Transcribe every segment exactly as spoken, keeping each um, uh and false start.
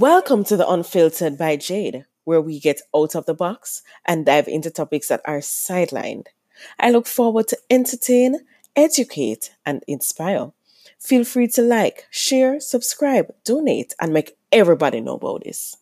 Welcome to the Unfiltered by Jade, where we get out of the box and dive into topics that are sidelined. I look forward to entertain, educate, and inspire. Feel free to like, share, subscribe, donate, and make everybody know about this.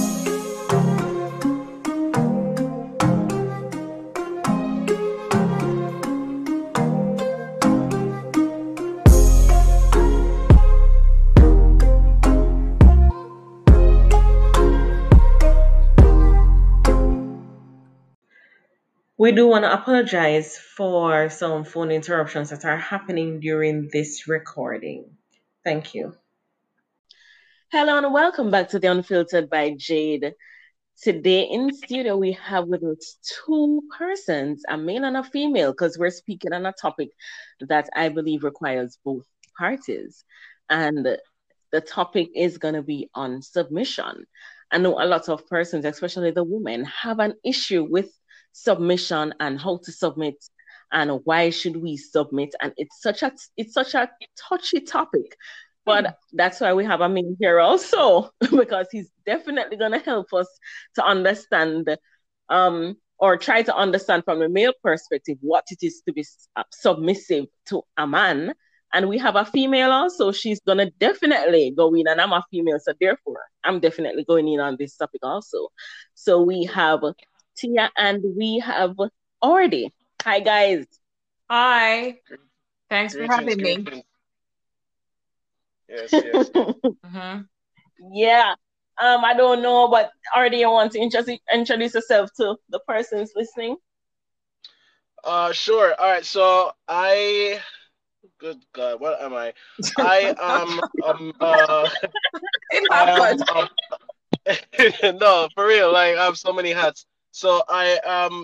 We do want to apologize for some phone interruptions that are happening during this recording. Thank you. Hello and welcome back to the Unfiltered by Jade. Today in studio we have with us two persons, a male and a female, because we're speaking on a topic that I believe requires both parties. And the topic is going to be on submission. I know a lot of persons, especially the women, have an issue with submission and how to submit and why should we submit, and it's such a it's such a touchy topic, but that's why we have a man here also because he's definitely going to help us to understand um or try to understand from a male perspective what it is to be submissive to a man. And we have a female also. She's going to definitely go in, and I'm a female, so therefore I'm definitely going in on this topic also. So we have Tia and we have Ordi. Hi, guys. Hi. Thanks for having me. Yes, yes. mm-hmm. Yeah. Um, I don't know, but Ordi, you want to introduce, introduce yourself to the persons listening? Uh, sure. All right. So I, good God, what am I? I am um uh. I am, um, no, for real. Like I have so many hats. So I am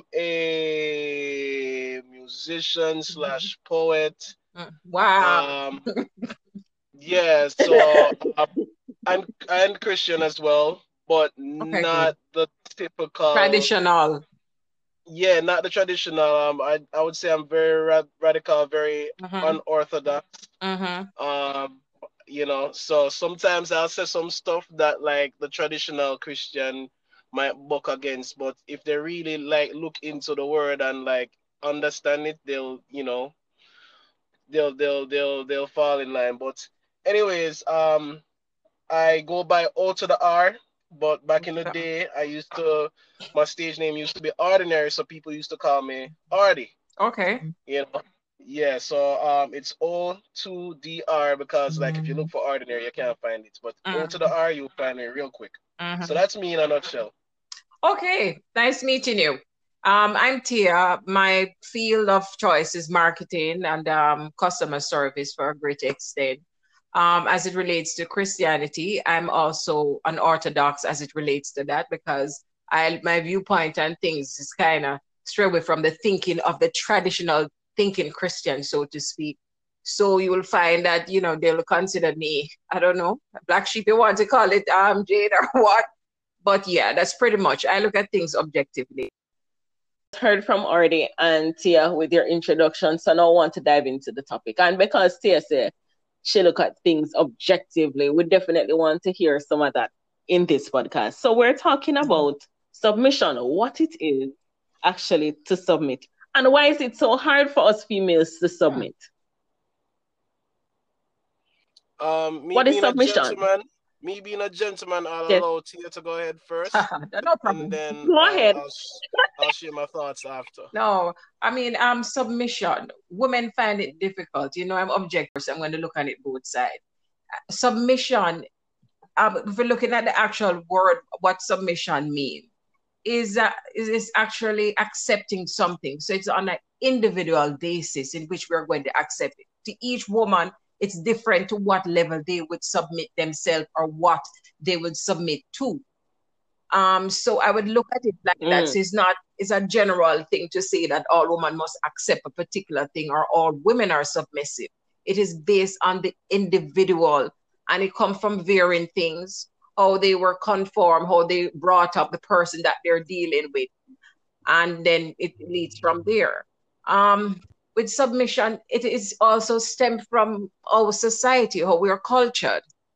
a musician slash poet. Wow. Um, yeah. So um, I'm I'm Christian as well, but okay, not good. the typical traditional. Yeah, not the traditional. Um, I I would say I'm very ra- radical, very mm-hmm. unorthodox. Mm-hmm. Um, you know, so sometimes I'll say some stuff that like the traditional Christian might buck against, but if they really like look into the word and like understand it, they'll you know they'll they'll they'll they'll fall in line. But anyways, um, I go by O to the R, but back in the day, I used to, my stage name used to be Ordinary, so people used to call me Ardy. Okay. You know, yeah, so um, it's O to D R because, like, if you look for Ordinary, you can't find it, but mm-hmm. O to the R, you'll find it real quick. Mm-hmm. So that's me in a nutshell. Okay, nice meeting you. Um, I'm Tia. My field of choice is marketing and um, customer service for a great extent. Um, as it relates to Christianity, I'm also unorthodox as it relates to that because I my viewpoint on things is kind of straight away from the thinking of the traditional thinking Christian, so to speak. So you will find that, you know, they'll consider me, I don't know, black sheep, you want to call it um, Jade or what. But yeah, that's pretty much, I look at things objectively. Heard from Ordi and Tia with your introduction, so now I want to dive into the topic. And because Tia said she look at things objectively, we definitely want to hear some of that in this podcast. So we're talking about submission, what it is actually to submit, and why is it so hard for us females to submit? Um, me what is being submission? a gentleman, me being a gentleman, I'll yes. allow Tia to go ahead first, no problem. and then go I'll, ahead. I'll, I'll share my thoughts after. No, I mean, um, submission. Women find it difficult. You know, I'm objective, so I'm going to look at it both sides. Submission. Um, if we're looking at the actual word, what submission means is uh, is, is actually accepting something. So it's on an individual basis in which we're going to accept it. To each woman, it's different to what level they would submit themselves or what they would submit to. Um, so I would look at it like mm. that. So it's not, it's a general thing to say that all women must accept a particular thing or all women are submissive. It is based on the individual, and it comes from varying things, how they were conformed, how they brought up the person that they're dealing with. And then it leads from there. Um, with submission, it is also stemmed from our society, how we are cultured.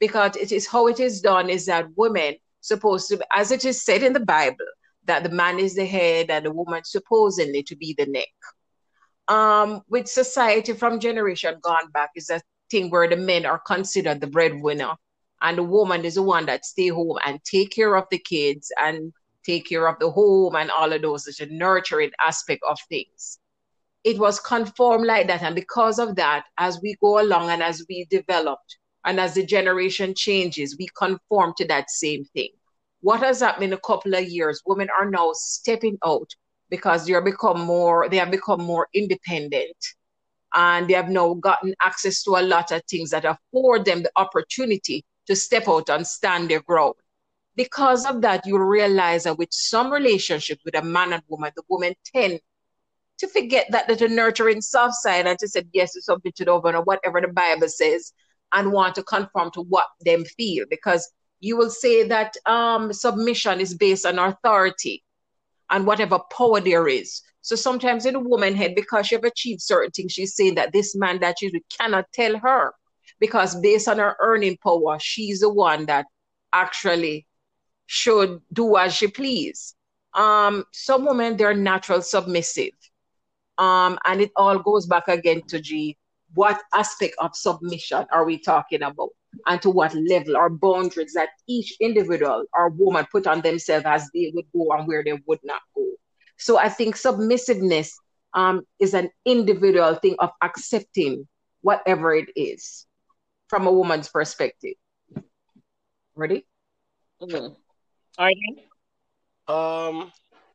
because it is how it is done is that women supposed to, as it is said in the Bible, that the man is the head and the woman supposedly to be the neck. Um, with society from generation gone back is a thing where the men are considered the breadwinner and the woman is the one that stay home and take care of the kids and take care of the home and all of those, the nurturing aspect of things. It was conformed like that. And because of that, as we go along and as we developed and as the generation changes, we conform to that same thing. What has happened in a couple of years? Women are now stepping out because they are become more, they have become more independent and they have now gotten access to a lot of things that afford them the opportunity to step out and stand their ground. Because of that, you realize that with some relationship with a man and woman, the women tend to forget that little nurturing soft side and to say yes to something to the over or whatever the Bible says and want to conform to what them feel. Because you will say that um, submission is based on authority and whatever power there is. So sometimes in a woman's head, because she have achieved certain things, she's saying that this man that she's with cannot tell her because based on her earning power, she's the one that actually should do as she please. Um, some women, they're natural submissive. Um, and it all goes back again to G, what aspect of submission are we talking about? And to what level or boundaries that each individual or woman put on themselves as they would go and where they would not go. So I think submissiveness um, is an individual thing of accepting whatever it is from a woman's perspective. Ready? Mm-hmm. Are you? Um,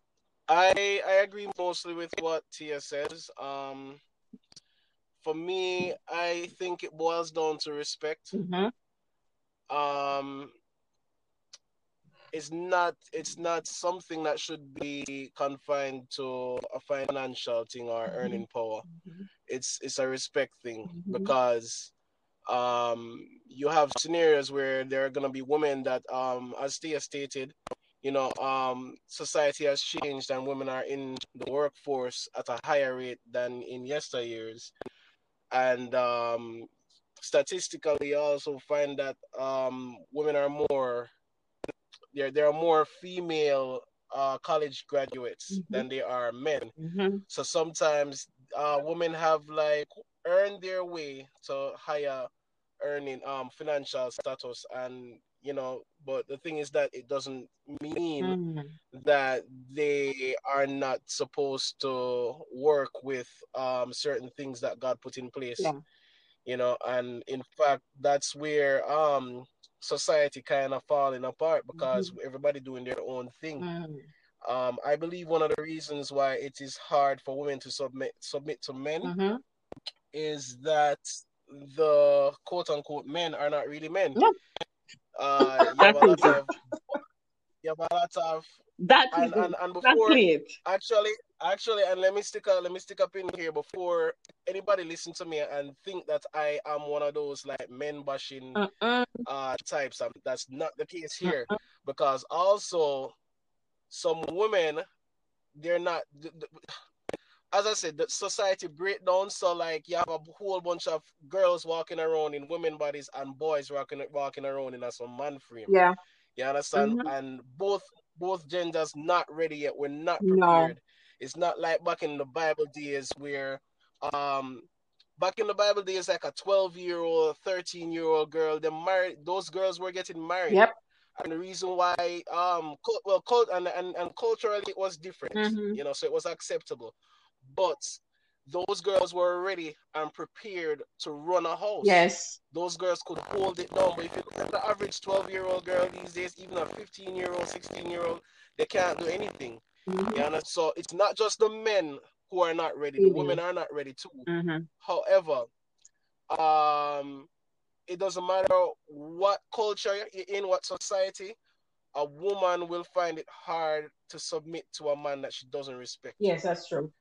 I I agree mostly with what Tia says. Um, for me, I think it boils down to respect. Mm-hmm. Um, it's not it's not something that should be confined to a financial thing or Mm-hmm. earning power. Mm-hmm. It's it's a respect thing Mm-hmm. because um you have scenarios where there are gonna be women that um as Tia stated, you know, um society has changed and women are in the workforce at a higher rate than in yesteryears. And um statistically you also find that um women are more there there are more female uh, college graduates Mm-hmm. than there are men. Mm-hmm. So sometimes uh, women have like earned their way to higher earning um financial status, and you know, but the thing is that it doesn't mean Mm-hmm. that they are not supposed to work with um certain things that God put in place, Yeah. you know. And in fact that's where um society kind of falling apart because Mm-hmm. everybody doing their own thing. Mm-hmm. um I believe one of the reasons why it is hard for women to submit submit to men Mm-hmm. is that the quote unquote men are not really men. Yeah, uh you have a Exactly. lot of you have a lot of That is and and, and before exactly it. actually actually and let me stick up let me stick up in here before anybody listen to me and think that I am one of those like men bashing Mm-mm. uh types. Um, that's not the case here, Mm-mm. because also some women, they're not th- th- as I said, the society breakdown. So like you have a whole bunch of girls walking around in women bodies and boys walking walking around in a some man frame. Yeah. You understand? Mm-hmm. And both both genders not ready yet. We're not No. prepared. It's not like back in the Bible days where um back in the Bible days like a twelve year old, thirteen year old girl, they married those girls were getting married. Yep. And the reason why um well cult and, and, and culturally it was different, Mm-hmm. you know, so it was acceptable. But those girls were ready and prepared to run a house. Yes. Those girls could hold it down. But if you look at the average twelve year old girl these days, even a fifteen year old, sixteen year old, they can't do anything. Mm-hmm. You know? So it's not just the men who are not ready, the It women is. are not ready too. Mm-hmm. However, um, it doesn't matter what culture you're in, what society, a woman will find it hard to submit to a man that she doesn't respect. Yes, that's true.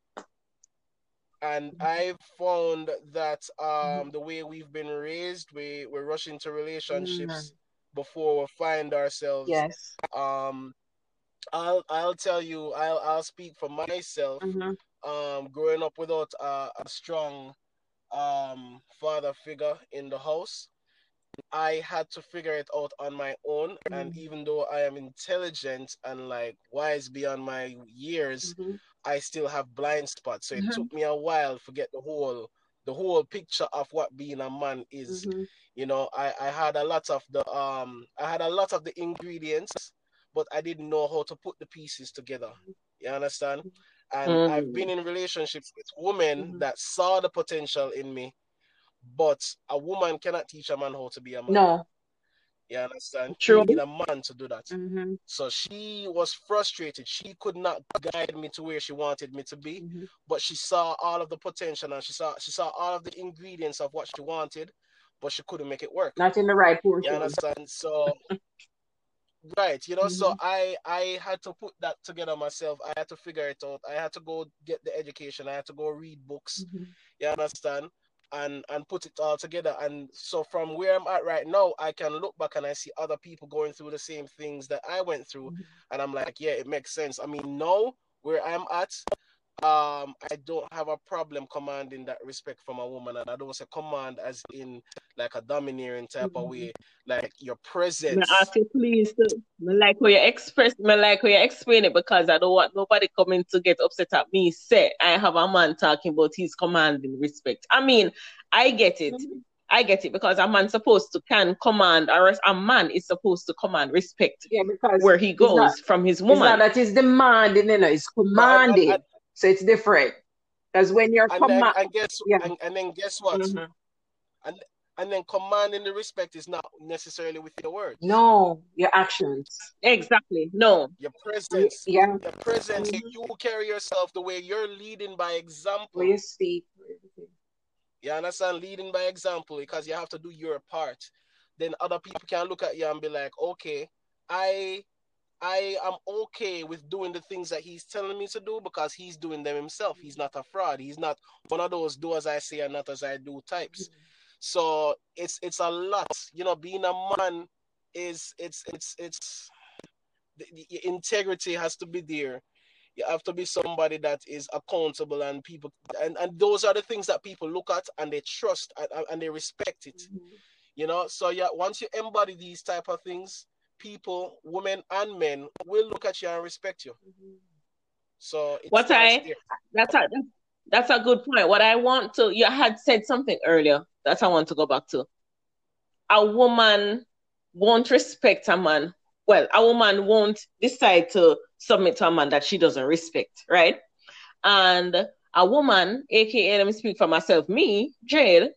And I've found that um, the way we've been raised, we, we rush into Mm-hmm. relationships before we find ourselves. Yes. Um, I'll I'll tell you, I'll I'll speak for myself. Mm-hmm. Um, growing up without a, a strong um father figure in the house, I had to figure it out on my own. Mm-hmm. And even though I am intelligent and like wise beyond my years, mm-hmm. I still have blind spots. So mm-hmm. it took me a while to get the whole the whole picture of what being a man is. Mm-hmm. You know, I, I had a lot of the um I had a lot of the ingredients, but I didn't know how to put the pieces together. You understand? And mm-hmm. I've been in relationships with women mm-hmm. that saw the potential in me, but a woman cannot teach a man how to be a man. No. You understand? True. You need a man to do that. Mm-hmm. So she was frustrated. She could not guide me to where she wanted me to be, mm-hmm. but she saw all of the potential and she saw she saw all of the ingredients of what she wanted, but she couldn't make it work. Not in the right portion. You understand? So, right, you know, mm-hmm. so I I had to put that together myself. I had to figure it out. I had to go get the education. I had to go read books. Mm-hmm. You understand? And and put it all together. And so from where I'm at right now, I can look back and I see other people going through the same things that I went through. Mm-hmm. And I'm like, yeah, it makes sense. I mean, now where I'm at, um, I don't have a problem commanding that respect from a woman. And I don't say command as in like a domineering type mm-hmm. of way, like your presence. I ask you please, I like how you express, I like how you explain it, because I don't want nobody coming to get upset at me. Say I have a man talking about his commanding respect. I mean, I get it. Mm-hmm. I get it, because a man supposed to can command, or a man is supposed to command respect yeah, because where he goes not, from his woman. It's not that he's demanding, you know, it's commanding. I, I, I, so it's different. Because when you're and, commanding, and guess yeah. and, and then guess what? Mm-hmm. And and then commanding the respect is not necessarily with your words. No, your actions. Exactly. No. Your presence. Yeah. Your presence. Mm-hmm. You carry yourself the way you're leading by example. Where you speak. You understand? Leading by example, because you have to do your part. Then other people can look at you and be like, okay, I I am okay with doing the things that he's telling me to do because he's doing them himself. He's not a fraud. He's not one of those do as I say and not as I do types. Mm-hmm. So it's it's a lot. You know, being a man is it's it's it's the, the integrity has to be there. You have to be somebody that is accountable, and people and, and those are the things that people look at and they trust and, and they respect it. Mm-hmm. You know, so yeah, once you embody these type of things, people, women and men will look at you and respect you. Mm-hmm. So it's what I that's a that's a good point. What I want to you had said something earlier that I want to go back to. A woman won't respect a man. Well, a woman won't decide to submit to a man that she doesn't respect, right? And a woman, aka let me speak for myself, me, Jade,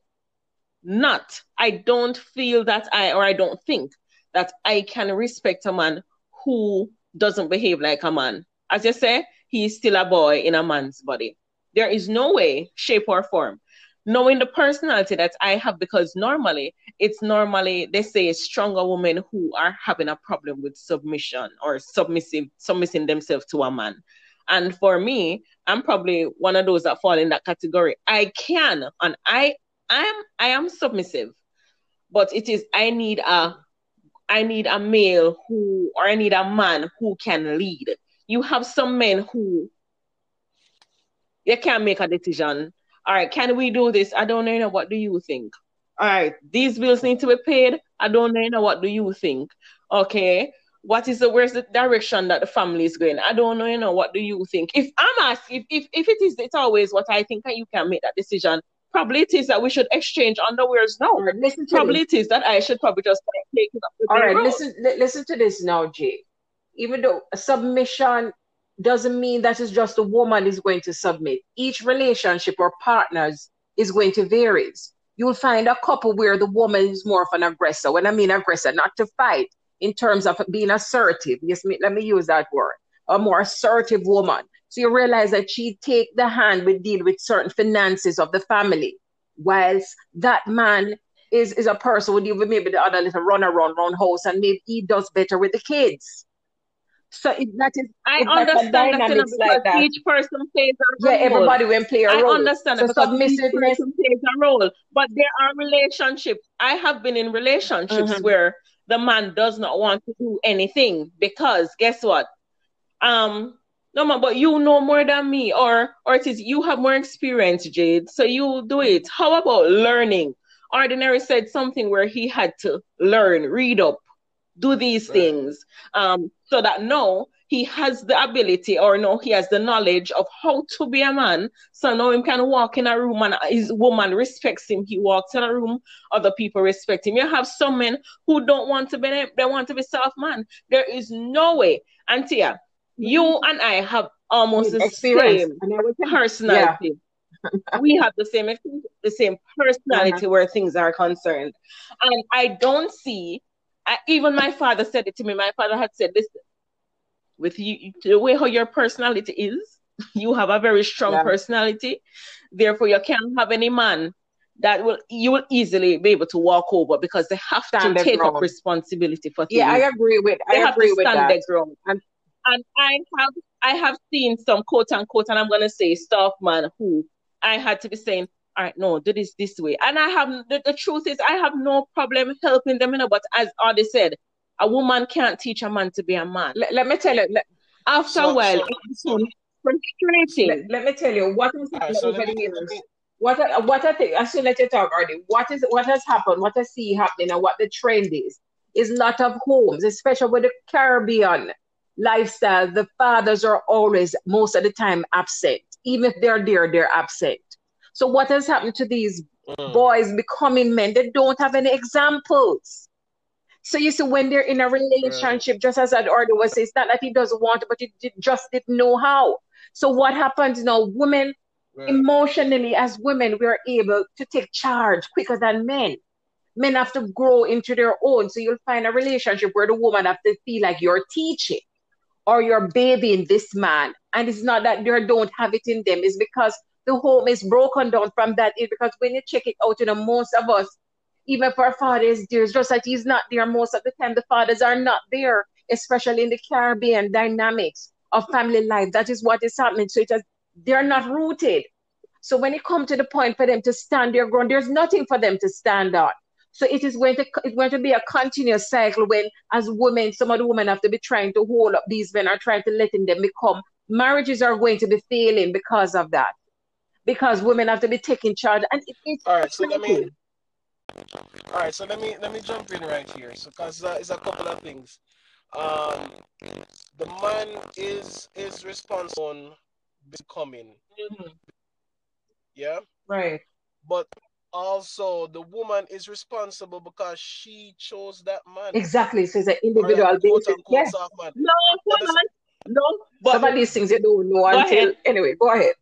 not. I don't feel that I or I don't think that I can respect a man who doesn't behave like a man. As you say, he's still a boy in a man's body. There is no way, shape or form, knowing the personality that I have, because normally, it's normally, they say, stronger women who are having a problem with submission or submissive, submitting themselves to a man. And for me, I'm probably one of those that fall in that category. I can, and I, I am, I am submissive, but it is, I need a, I need a male who, or I need a man who can lead. You have some men who, they can't make a decision. All right, can we do this? I don't know, you know, what do you think? All right, these bills need to be paid. I don't know, you know, what do you think? Okay, what is the, where's the direction that the family is going? I don't know, you know, what do you think? If I'm asked, if, if, if it is, it's always what I think, and you can make that decision. Probably it is that we should exchange underwears now. Right, listen to probably this. it is that I should probably just take it up. All right, road. listen, listen to this now, Jay. Even though a submission doesn't mean that it's just a woman is going to submit. Each relationship or partners is going to vary. You'll find a couple where the woman is more of an aggressor. When I mean aggressor, not to fight, in terms of being assertive. Yes, let me use that word. A more assertive woman. So you realize that she take the hand with deal with certain finances of the family, whilst that man is, is a person who deal with maybe the other little run around around house, and maybe he does better with the kids. So it, that is, I understand that, because like that each person plays a role. Yeah, everybody will play a role. I understand so that because each person plays a role. But there are relationships. I have been in relationships mm-hmm. where the man does not want to do anything because guess what? Um, no man, but you know more than me, or or it is you have more experience, Jade. So you do it. How about learning? Ordinary said something where he had to learn, read up, do these Right. things, um, so that no, he has the ability, or no, he has the knowledge of how to be a man. So now he can walk in a room and his woman respects him. He walks in a room, other people respect him. You have some men who don't want to be, they want to be soft man. There is no way. Antia, you and I have almost the Experience. same And I would think- personality. We have the same the same personality Uh-huh. where things are concerned, and I don't see. I, even my father said it to me. My father had said this: with you, the way how your personality is, you have a very strong Yeah. personality. Therefore, you can't have any man that will you will easily be able to walk over, because they have Stand to their take up ground. responsibility for things. Yeah, I agree with. They I have agree to with stand that. their ground. And and I have I have seen some quote unquote, and I'm gonna say staff man who I had to be saying, all right, no, do this this way. And I have the, the truth is I have no problem helping them, you know, but as Audie said, a woman can't teach a man to be a man. Let, let me tell you. Let, After So- a while, so- it becomes frustrating. let, let me tell you what has All right, happened so over let the me, years. let me What I, what I think, I should let you talk already. What is what has happened? What I see happening, and what the trend is, is a lot of homes, especially with the Caribbean lifestyle. The fathers are always, most of the time, absent. Even if they're there, they're absent. So what has happened to these Mm. boys becoming men? They don't have any examples. So you see, when they're in a relationship, just as I'd already was saying, it's not that he doesn't want it, but he j- just didn't know how. So what happens now? Women, Right. emotionally, as women, we are able to take charge quicker than men. Men have to grow into their own. So you'll find a relationship where the woman have to feel like you're teaching or you're babying this man. And it's not that they don't have it in them. It's because the home is broken down from that. It's because when you check it out, you know, most of us, even for our fathers, there's just that he's not there most of the time. The fathers are not there, especially in the Caribbean dynamics of family life. That is what is happening. So it has, they're not rooted. So when it comes to the point for them to stand their ground, there's nothing for them to stand on. So it is going to it's going to be a continuous cycle when, as women, some of the women have to be trying to hold up these men or trying to letting them become. Marriages are going to be failing because of that. Because women have to be taking charge, and it, it's All right, so let me. frustrating. All right, so let me let me jump in right here. So, cause uh, it's a couple of things. Um, the man is is responsible on becoming, Mhm. yeah, Right. but also the woman is responsible because she chose that man Exactly. So it's an or that individual quote basis. unquote Yeah. soft man. No, That hold is- on. No, but Some of these things you don't know Go until ahead. anyway, go ahead.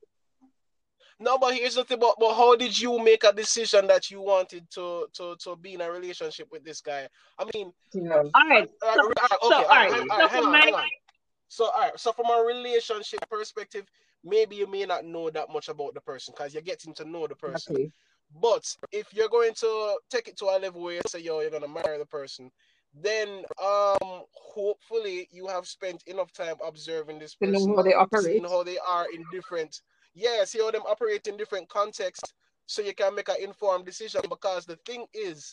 No, but here's the thing. But, but how did you make a decision that you wanted to to to be in a relationship with this guy? I mean, You know. all right. uh, So, uh, okay, so all all right, right. hang, all So right, hang for on, my hang on. So, all right, so from a relationship perspective, maybe you may not know that much about the person because you're getting to know the person. Exactly. But if you're going to take it to a level where you say, yo, you're gonna marry the person, then um, hopefully you have spent enough time observing this To know person, how they operate. seeing how they are in different, yeah, see how them operate in different contexts, so you can make an informed decision. Because the thing is,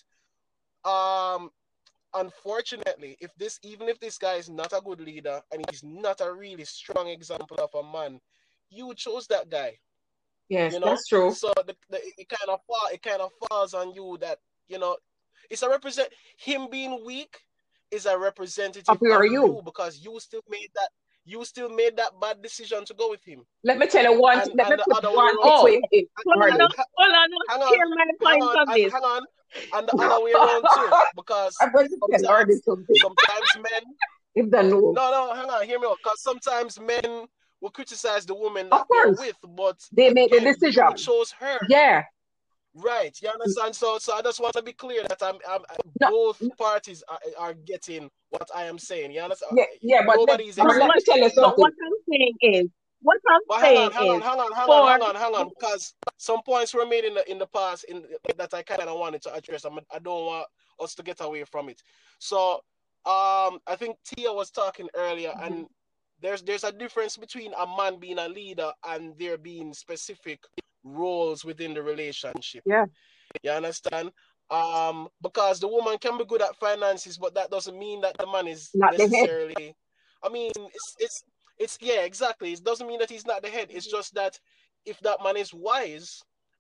um, unfortunately, if this, even if this guy is not a good leader and he's not a really strong example of a man, you chose that guy. Yes, You know, that's true. so the, the, it kind of fall, it kind of falls on you that, you know, it's a represent him being weak is a representative Of your of you. you because you still made that you still made that bad decision to go with him. Let me tell you one. And, let and me the put other way one around Oh, thing too. in hold on, already. hold on. Hang on, Hear my hang point on, of and, this. hang on, and the other way around too, because I'm going to tell already sometimes, something. sometimes men. If they know. No, no, hang on, hear me out. Because sometimes men will criticize the woman that Of they're course. with, but They made the again, decision. you chose her. Yeah. Right, you understand? So, so I just want to be clear that I'm, I'm No, both parties are, are getting what I am saying. You understand? yeah, yeah, but let, Nobody is but But let what, me exempt. tell you but something. what I'm saying is, what I'm But hang on, saying hang on, is, hang on, hang on, for hang on, hang on, because some points were made in the in the past in that I kind of wanted to address. I'm, I don't want us to get away from it. So, um, I think Tia was talking earlier, Mhm. and there's there's a difference between a man being a leader and there being specific roles within the relationship. Yeah. You understand? Um, because the woman can be good at finances, but that doesn't mean that the man is Not the head. necessarily. I mean, it's it's it's yeah, exactly. It doesn't mean that he's not the head. It's just that if that man is wise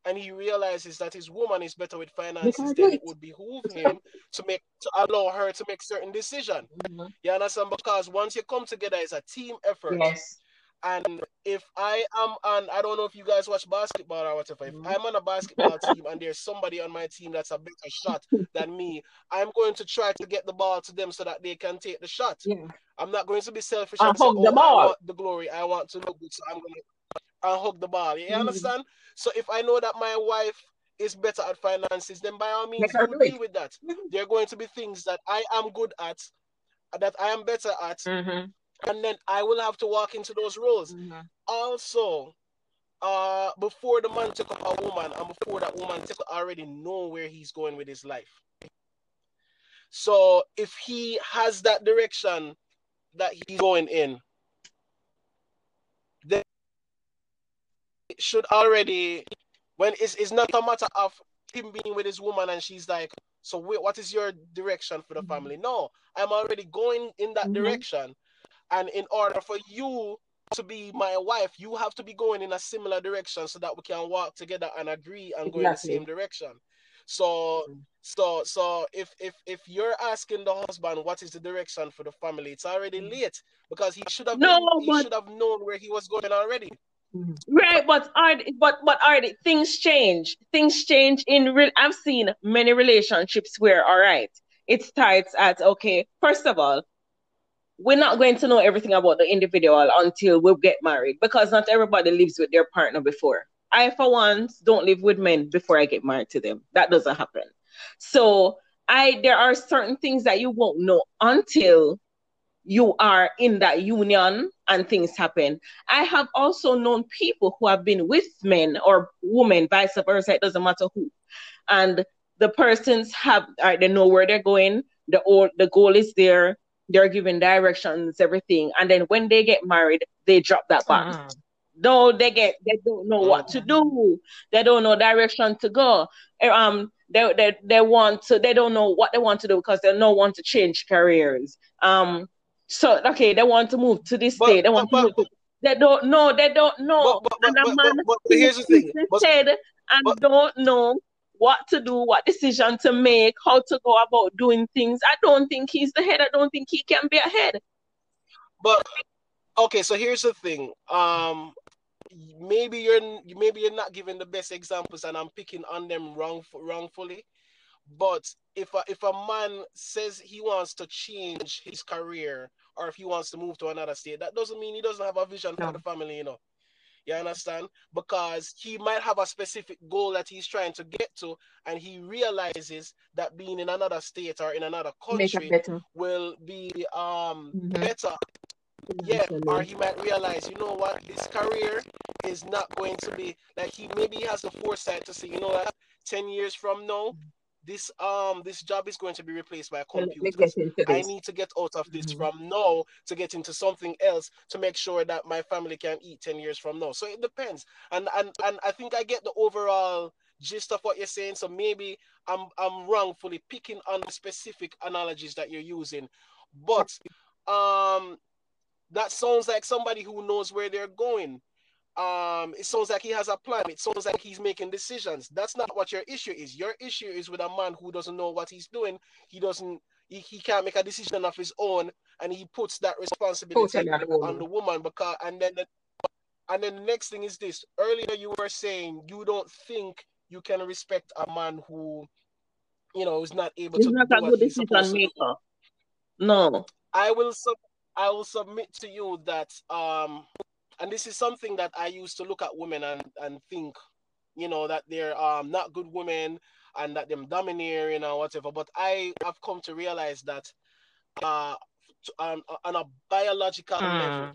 and he realizes that his woman is better with finances, then it would behoove him to make to allow her to make certain decision. Mm-hmm. You understand? Because once you come together, it's a team effort. Yes. And if I am on, I don't know if you guys watch basketball or whatever, if I'm on a basketball team and there's somebody on my team that's a better shot than me, I'm going to try to get the ball to them so that they can take the shot. Yeah. I'm not going to be selfish and, and say, hug oh, the ball. I want the glory, I want to look good, so I'm going to and hug the ball. You mm-hmm. understand? So if I know that my wife is better at finances, then by all means, you deal with that. Mm-hmm. There are going to be things that I am good at, that I am better at, mm-hmm. and then I will have to walk into those roles. Mm-hmm. Also, uh, before the man took up a woman, and before that woman took, already know where he's going with his life. So if he has that direction that he's going in, then it should already, when it's, it's not a matter of him being with his woman and she's like, so wait, what is your direction for the mm-hmm. family? No, I'm already going in that mm-hmm. direction. And in order for you to be my wife, you have to be going in a similar direction so that we can walk together and agree and exactly. go in the same direction. So, mm-hmm. so, so if if if you're asking the husband what is the direction for the family, it's already mm-hmm. late because he should have no, been, he but... should have known where he was going already. Right, but are but but are the things change? Things change in real. I've seen many relationships where, all right, it starts at okay. First of all, we're not going to know everything about the individual until we get married because not everybody lives with their partner before. I, for once, don't live with men before I get married to them. That doesn't happen. So I there are certain things that you won't know until you are in that union and things happen. I have also known people who have been with men or women, vice versa, it doesn't matter who. And the persons have, uh, they know where they're going, the, old, the goal is there, they're given directions, everything. And then when they get married, they drop that box. Mm-hmm. No, they get, they don't know what to do. They don't know direction to go. Um, they, they, they want to, they don't know what they want to do because they don't want to change careers. Um, So okay, they want to move to this but, state. They want but, to move. To, they don't know. They don't know. But, but, and a but, man but, but, but here's the thing. But, head and but, don't know what to do, what decision to make, how to go about doing things. I don't think he's the head. I don't think he can be a head. But okay, so here's the thing. Um, maybe you're maybe you're not giving the best examples, and I'm picking on them wrong wrongfully. But if a, if a man says he wants to change his career or if he wants to move to another state, that doesn't mean he doesn't have a vision no. for the family, you know. You understand? Because he might have a specific goal that he's trying to get to, and he realizes that being in another state or in another country will be um mm-hmm. better. Yeah, or he might realize, you know what, this career is not going to be, like he maybe he has the foresight to say, you know what, ten years from now, This um this job is going to be replaced by computers. I need to get out of this mm-hmm. from now to get into something else to make sure that my family can eat ten years from now. So it depends. And and and I think I get the overall gist of what you're saying. So maybe I'm I'm wrongfully picking on the specific analogies that you're using. But um that sounds like somebody who knows where they're going. Um, it sounds like he has a plan. It sounds like he's making decisions. That's not what your issue is. Your issue is with a man who doesn't know what he's doing. He doesn't, he, he can't make a decision of his own, and he puts that responsibility on the woman. Because, and then, the, and then the next thing is this. Earlier you were saying you don't think you can respect a man who, you know, is not able he's to not do a what good he's supposed decision to do. No. I will sub, I will submit to you that um. And this is something that I used to look at women and, and think, you know, that they're um, not good women and that they're domineering or whatever. But I have come to realize that uh, on, on a biological mm. level,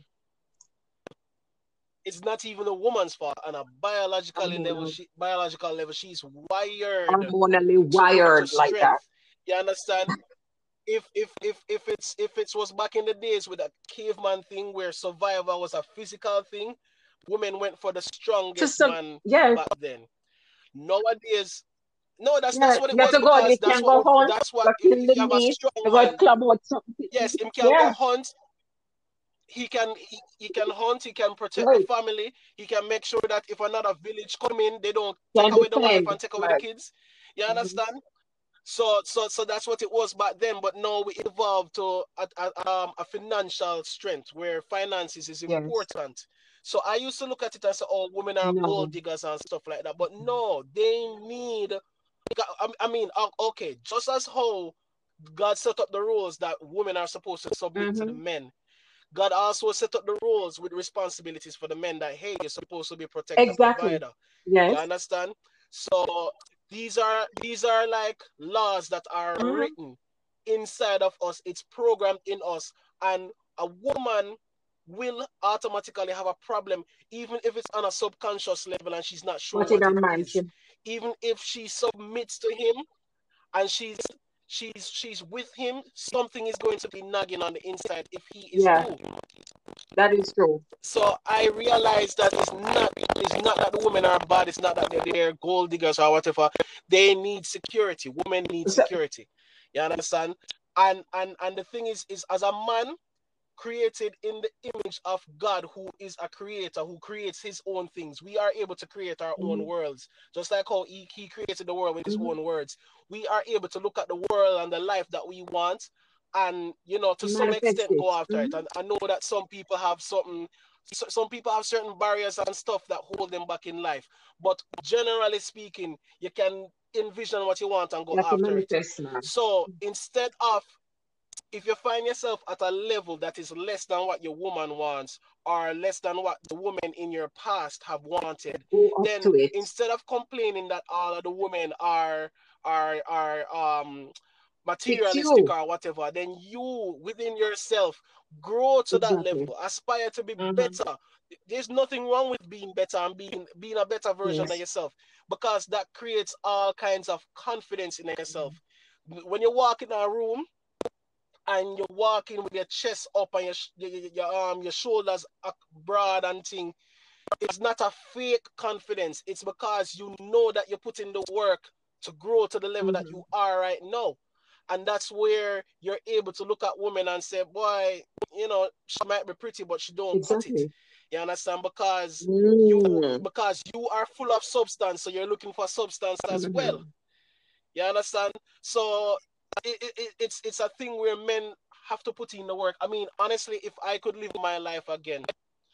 it's not even a woman's fault. On a biological mm. level, she, biological level, she's wired, hormonally wired to, to like that. You understand? If if if if it's if it was back in the days with a caveman thing where survival was a physical thing, women went for the strongest some, man yes. back then. Nowadays, no, that's yeah, that's what it that's was because that's what, hunt, that's what if, if you have a strong man, club yes, him can yeah. go hunt. he can he, he can hunt, he can protect right. the family, he can make sure that if another village come in, they don't Can take away the wife defend. and take away Right. the kids. You Mhm. understand? So so so that's what it was back then, but now we evolved to a, a, um, a financial strength where finances is Yes. important. So I used to look at it as, oh, women are No. gold diggers and stuff like that, but no, they need. I I mean, o- okay, just as how God set up the rules that women are supposed to submit to the Mhm. men, God also set up the rules with responsibilities for the men that, hey, you're supposed to be protector, Exactly. provider. You Yes. understand? So these are these are like laws that are Mhm. written inside of us. It's programmed in us, and a woman will automatically have a problem, even if it's on a subconscious level and she's not sure What in what our it mind? is. Even if she submits to him and she's she's she's with him, something is going to be nagging on the inside if he is Yeah, too. that is true. So I realized that it's not it's not that the women are bad, it's not that they're, they're gold diggers or whatever. They need security. Women need So, security. You understand? And and and the thing is, is as a man created in the image of God, who is a creator, who creates his own things, we are able to create our own mhm. worlds. Just like how he, he created the world with his Mhm. own words. We are able to look at the world and the life that we want and, you know, to some Manifest extent it. go after it. Mhm. And I know that some people have something, so- some people have certain barriers and stuff that hold them back in life. But generally speaking, you can envision what you want and go You have to after it. manifest, man. So instead of, if you find yourself at a level that is less than what your woman wants or less than what the women in your past have wanted, Go up then to it. instead of complaining that all of the women are are are um It's materialistic you. or whatever, then you within yourself grow to that Exactly. level, aspire to be Mhm. better. There's nothing wrong with being better and being being a better version of Yes. yourself, because that creates all kinds of confidence in yourself. When you walk in a room and you're walking with your chest up and your your, your um your shoulders up broad and thing, it's not a fake confidence. It's because you know that you're putting the work to grow to the level that Mhm. you are right now. And that's where you're able to look at women and say, boy, you know, she might be pretty, but she don't cut it. Exactly. You understand? Because you Mm. because you are full of substance, so you're looking for substance as well. Mhm. You understand? So it, it, it's it's a thing where men have to put in the work. I mean, honestly, if I could live my life again,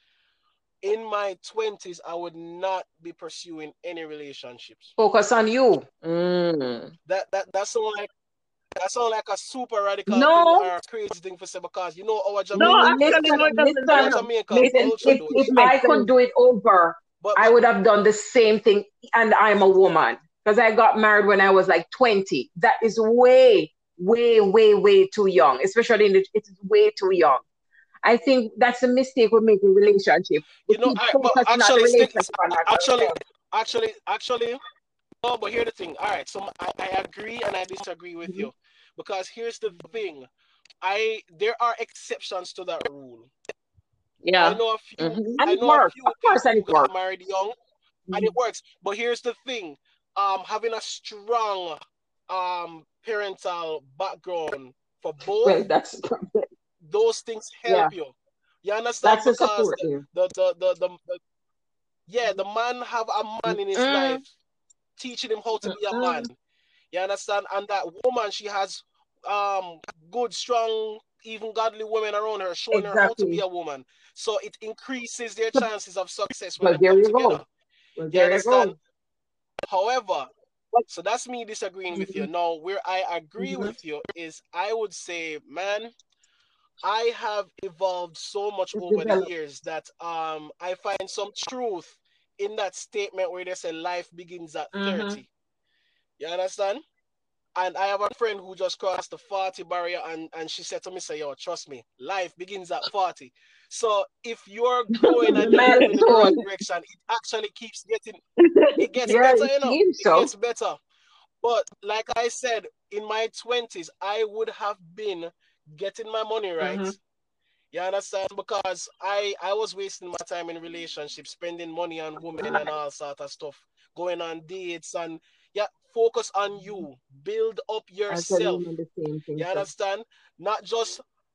in my twenties, I would not be pursuing any relationships. Focus on you. Mm. That that that sounds like that sounds like a super radical thing No, or a crazy thing for say, because you know our no, Jamaican actually, culture, no, Listen, it doesn't. our listen, No, Jamaican listen. culture If though. if it I makes could sense. do it over, But I but would have done the same thing. And I'm a woman because I got married when I was like twenty. That is way, way, way, way too young. Especially in the, it is way too young. I think that's a mistake we make in relationship. We you know, keep I but focusing on the actually stick relationship and not actually ourselves. actually actually no, but here's the thing. All right, so I, I agree and I disagree with Mhm. you, because here's the thing. I There are exceptions to that rule. I Yeah. know a few Mm-hmm. And I it know a works. few Of course, people and who it got works. married young and it Mhm. works. But here's the thing. Um having a strong um parental background for both, Well, that's the problem. those things Yeah, help you. You understand? that's the Because support the there. the the, the, the, the yeah, the man have a man in his life Mm-mm. teaching him how to be a man. Mm-mm. You understand? And that woman, she has um good, strong, even godly women around her, showing her how to be Exactly. a woman. So it increases their chances of success when Well, they there come you together. go. Well, You there you understand? go. However, But, so that's me disagreeing with you. mhm, Now, where I agree mhm. with you is I would say, man, I have evolved so much It's over the developed. years that um I find some truth in that statement where they say life begins at Mm-hmm. thirty. You understand? And I have a friend who just crossed the forty barrier, and, and she said to me, say, yo, trust me, life begins at forty. So if you're growing and you're moving in the right Milestone. direction, it actually keeps getting, it gets Yeah, better, it you know, seems it so. gets better. But like I said, in my twenties, I would have been getting my money right. Mm-hmm. You understand? Because I I was wasting my time in relationships, spending money on women and all sort of stuff, going on dates and yeah, focus on you, build up I'll tell the yourself. woman the same You thing. So, understand? Not just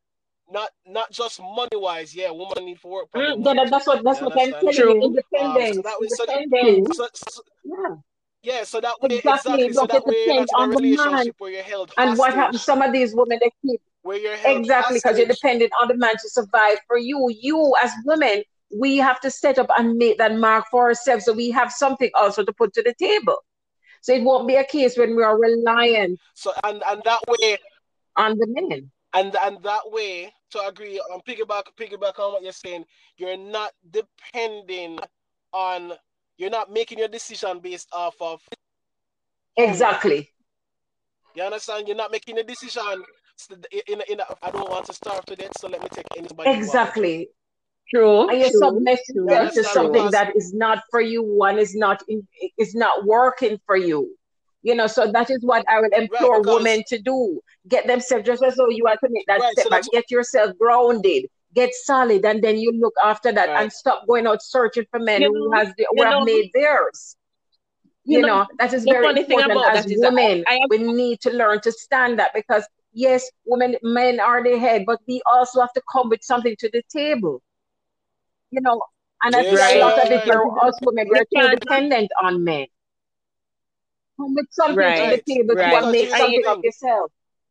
not not just money wise. Yeah, woman need to work for Mm, them yeah, money that, too. that's what that's You what I'm understand? telling you. True. Um, so Independence, that way, so, independence. so, so Yeah, yeah, so that way exactly. exactly. So But it that way you're not depends in a on the man. relationship where you're held And what happens? hostage. Some of these women they keep Where you're held exactly because you're hostage. dependent on the man to survive. For you, you as women, we have to set up and make that mark for ourselves, so we have something also to put to the table. So it won't be a case when we are reliant So and and that way on the men. and and that way to agree on piggyback piggyback on what you're saying, you're not depending on you're not making your decision based off of hunger. Exactly. You understand? You're not making a decision in in, in a, I don't want to starve to death, so let me take anybody who have a job. Exactly. True. And you True. submit True. You yourself to That's understand? true. something Because that is not for you, one is not in, is not working for you. You know, so that is what I would right, implore because women to do. Get themselves just as though you are to make that right, step so back, that's get yourself grounded, get solid, and then you look after that right. and stop going out searching for men You who know, has the, who you have know, made theirs. you You know, know, that is the very funny thing important about as that is that women. I, I We need to learn to stand up because yes, women, men are the head, but we also have to come with something to the table. You know, and I think Yes, a right. lot of it, sir. we're But us women, you we're too can't. dependent on men. Come with something to the Right. Right. table to Right. and Because make here's the I something of thing. yourself.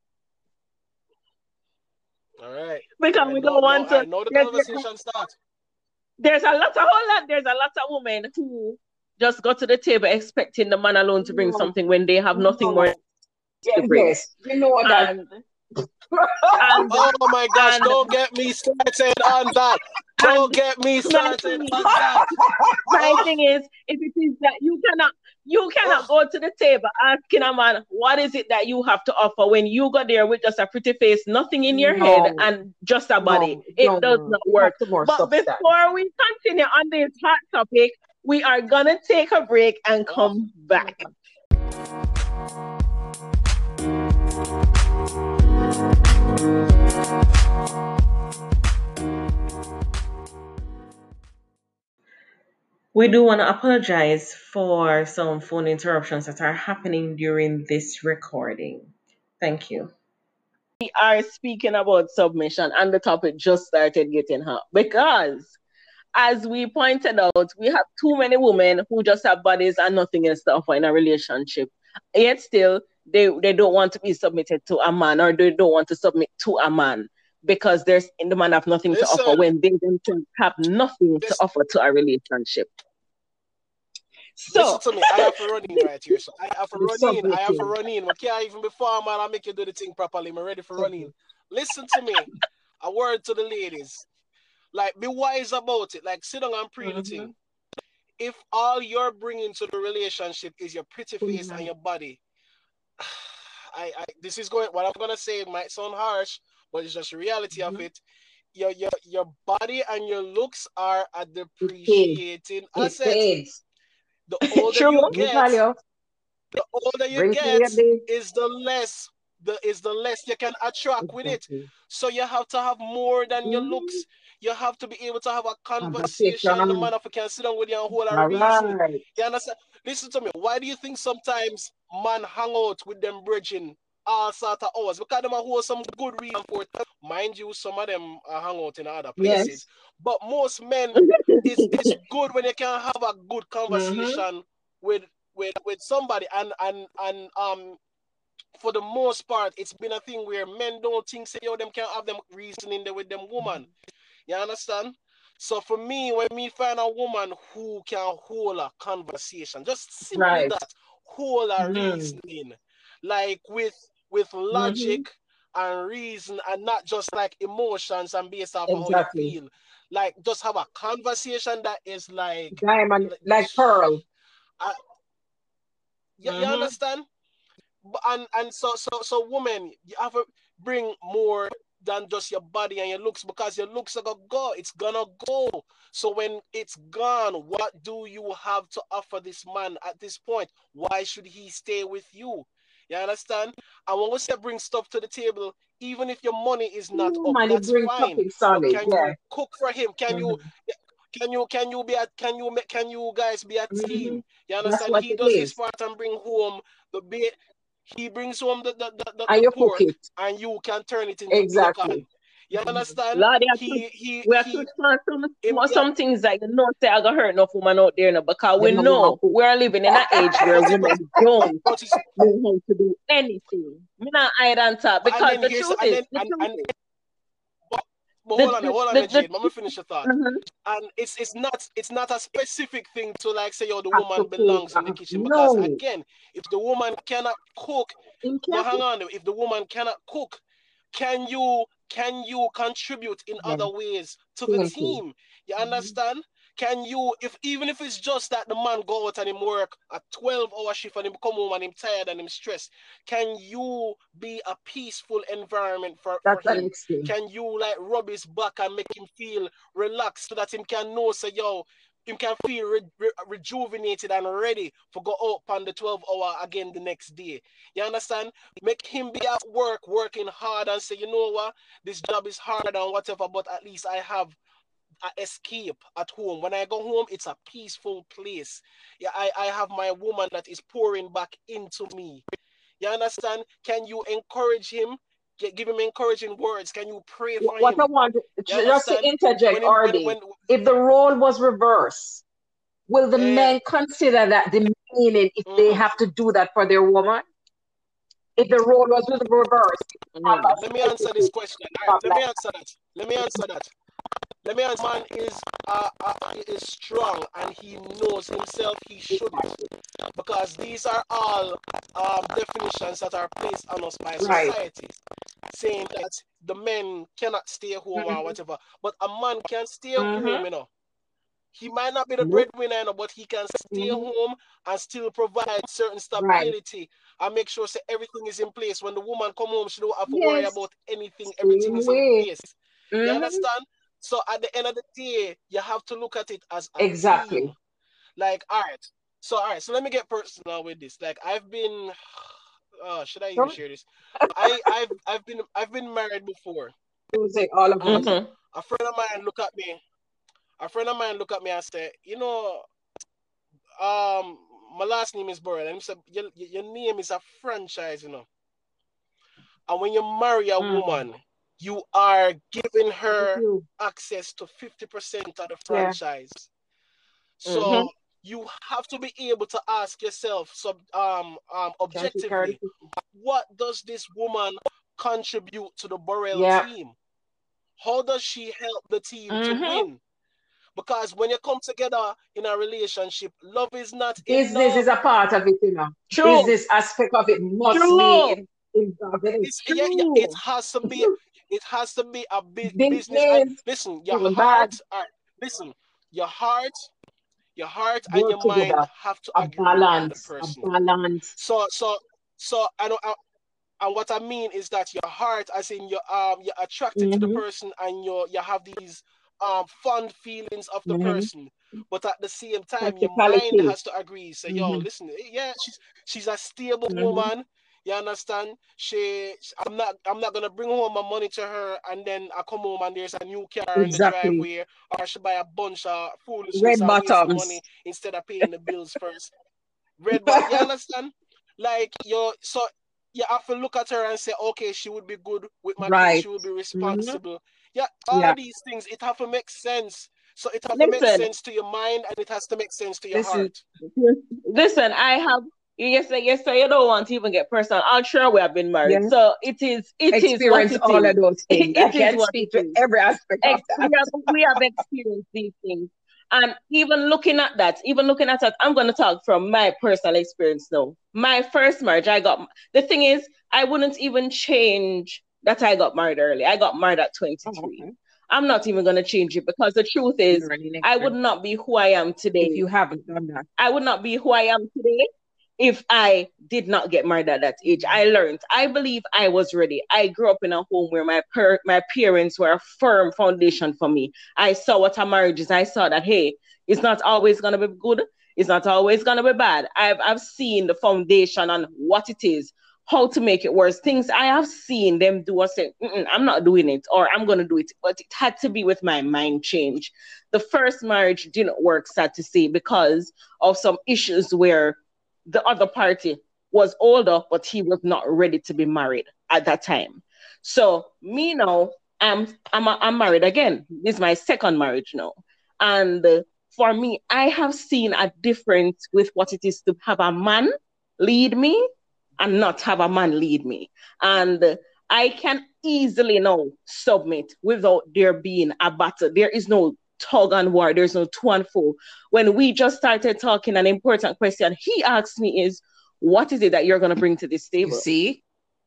All right. because All right. we No, don't no, want to. I know the There's, conversation starts. there's a lot of whole lot. There's a lot of women who just go to the table expecting the man alone to bring No, something when they have nothing more no. Yeah, to bring. yes, you know that. And and Oh my gosh, and don't get me started on that. Don't and get me my started thing is, on that. my Oh, thing is, if it is that you cannot, you cannot oh, go to the table asking a man what is it that you have to offer when you go there with just a pretty face, nothing in your head, No, and just a body. no, It does no. not We have work. to more But substance. before we continue on this hot topic, we are gonna take a break and oh. come back. We do want to apologize for some phone interruptions that are happening during this recording. Thank you. We are speaking about submission, and the topic just started getting hot because, as we pointed out, we have too many women who just have bodies and nothing else to offer in a relationship. Yet still, they, they don't want to be submitted to a man, or they don't want to submit to a man because there's the man have nothing to offer Listen, when they themselves have nothing to this, offer to a relationship. listen So, to me. I have to run in right here. So I have to The run in. I have to submitting. run in. I can't even before, man. I make you do the thing properly. I'm ready for running. Listen to me. A word to the ladies. Like, be wise about it. Like, sit down and pray the thing. If all you're bringing to the relationship is your pretty face and your body, I, I this is going. What I'm gonna say might sound harsh, but it's just the reality of it. Your your your body and your looks are a It fades. depreciating It asset. fades. The older true. you Let me get, tell you. the older you Bring get, clearly. is the less the is the less you can attract with it. Exactly. So you have to have more than your Mhm. looks. You have to be able to have a conversation. The Conversation. man if you can sit down with you and hold a All reason. right. You understand? Listen to me. Why do you think sometimes man hang out with them bridging all sort of hours? Because them are hold some good reason for it. Mind you, some of them are hang out in other places. Yes. But most men, it's it's good when you can have a good conversation mm-hmm. with with with somebody, and and and um for the most part, it's been a thing where men don't think say yo them can have them reasoning there with them woman. You understand? So for me, when me find a woman who can hold a conversation, just simply Right. that, hold a Mm. reasoning, like with with logic Mhm. and reason, and not just like emotions and based off of how Exactly. you feel. Like just have a conversation that is like Diamond, like, like pearl. I, you, you understand? But- And and so so so women, you have to bring more than just your body and your looks, because your looks are gonna go. It's gonna go. So when it's gone, what do you have to offer this man at this point? Why should he stay with you? You understand? And when we say bring stuff to the table, even if your money is not Ooh, up, man, it that's brings fine. something But solid. can Yeah. you cook for him? Can you Mhm. can you can you be a can you make can you guys be a team? Mhm. You That's understand? what He it does his is. part and bring home the bait. He brings home the the, the, the, And the you cook pork, it. and you can turn it into bacon. Exactly. You understand? Lord, he he we have to he respond to him, some, yeah, some things that you know say I gonna hurt enough woman out there now, because we Yeah, know we're living in an age where but, but, women don't but it's, know how to do anything. Me not hide on top, and because then the here's truth and is, then the and truth and is, but, but the hold on, there, the hold on, the, there, the Jade. Let me finish the thought. mhm. And it's it's not it's not a specific thing to like say, yo, the have to woman cook. belongs in the Uh, kitchen, because no, again, if the woman cannot cook, him but can't hang cook. on, if the woman cannot cook, can you can you contribute in Yeah, other ways to the same thing. team? You Mm-hmm. understand? Can you, if even if it's just that the man go out and him work a twelve hour shift and him come home and him tired and him stressed, can you be a peaceful environment for, for That's the him? next thing. Can you like rub his back and make him feel relaxed so that him can know, say, yo, him can feel re- re- rejuvenated and ready for go up on the twelve hour again the next day? You understand? Make him be at work working hard and say, you know what, this job is hard and whatever, but at least I have a escape at home. When I go home, it's a peaceful place. Yeah, I, I have my woman that is pouring back into me. You understand? Can you encourage him? Get, give him encouraging words. Can you pray for What I him? want You just to understand? interject, When him, when Ardy, when if the role was reversed, will the eh, men consider that demeaning if they mhm. have to do that for their woman? If the role was reversed, Mhm. Papa Let me answer this specific, question. All right, let Papa. me answer that. Let me answer that. Let me answer. Man is uh, uh, is strong and he knows himself. He shouldn't, because these are all um, definitions that are placed on us by Right. society, saying that the men cannot stay home or Mm-hmm. whatever. But a man can stay Mhm. home, you know. He might not be the Nope. breadwinner, you know, but he can stay Mm-hmm. home and still provide certain Right. stability and make sure say everything is in place. When the woman come home, she don't have to worry Yes. about anything. Everything Same is in way. place. You Mm-hmm. understand? So at the end of the day, you have to look at it as a team. Exactly. Like, all right. So all right. So let me get personal with this. Like, I've been. Oh, should I even Don't share this? I I've I've been I've been married before, say all of and us. Mhm. a friend of mine look at me. A friend of mine look at me and say, you know, um, my last name is Burrell, and he said, your, your name is a franchise, you know. And when you marry a Mm. woman, you are giving Thank her you. access to fifty percent of the Yeah. franchise. So Mhm. you have to be able to ask yourself, sub, um, um, Can't you carry the objectively, fifty? what does this woman contribute to the Burrell Yeah. team? How does she help the team to Mhm. win? Because when you come together in a relationship, love is not Business is enough. a part of it, you know. True. Business aspect of it must True. be involved in it. It's yeah, yeah, it True. has to be it has to be a bu- business. And Business, listen, your even bad, heart, all right, listen, your heart, your heart and work your mind together. have to A agree with the balance. A person. balance. So so so I don't I, and what I mean is that your heart, as in your um you're attracted to the Mm-hmm. person and you you have these um fond feelings of the Mm-hmm. person, but at the same time your mind Practicality. has to agree. Say, yo, Mm-hmm. listen, yeah, she's she's a stable Mm-hmm. woman. You understand? She, I'm not, I'm not gonna bring home my money to her, and then I come home and there's a new car in the Exactly. driveway, or she buy a bunch of foolishness Red and waste the money bottoms. instead of paying the bills first. Red, but you understand? Like you, so you have to look at her and say, okay, she would be good with my kids. Right. She would be Mm-hmm. responsible. Yeah, all Yeah. of these things, it have to make sense. So it have to make Listen, sense to your mind and it has to make sense to your This is heart. listen. I have. Yes, sir, yes, sir. You don't want to even get personal. I'm sure we have been married, yeah. so it is. It is what Experience it all is. of those things. I It is can what it speak to is. every aspect of Ex- we that. have we have experienced these things, and even looking at that, even looking at that, I'm going to talk from my personal experience now. My first marriage, I got the thing is, I wouldn't even change that I got married early. I got married at Oh, twenty-three. okay. I'm not even going to change it, because the truth is, Learning I would experience. not be who I am If today. you haven't done that. I would not be who I am today if I did not get married at that age. Mm-hmm. I learned. I believe I was ready. I grew up in a home where my per- my parents were a firm foundation for me. I saw what a marriage is. I saw that, hey, it's not always gonna be good. It's not always gonna be bad. I've I've seen the foundation and what it is, how to make it worse. Things I have seen them do. I say, I'm not doing it, or I'm gonna do it. But it had to be with my mind change. The first marriage didn't work, sad to say, because of some issues where the other party was older, but he was not ready to be married at that time. So me now, I'm I'm I'm married again. This is my second marriage now, and uh, for me, I have seen a difference with what it is to have a man lead me and not have a man lead me, and uh, I can easily now submit without there being a battle. There is no tug and war. There's no to and fro. When we just started talking, an important question he asked me is, "What is it that you're going to bring to this table?" You see?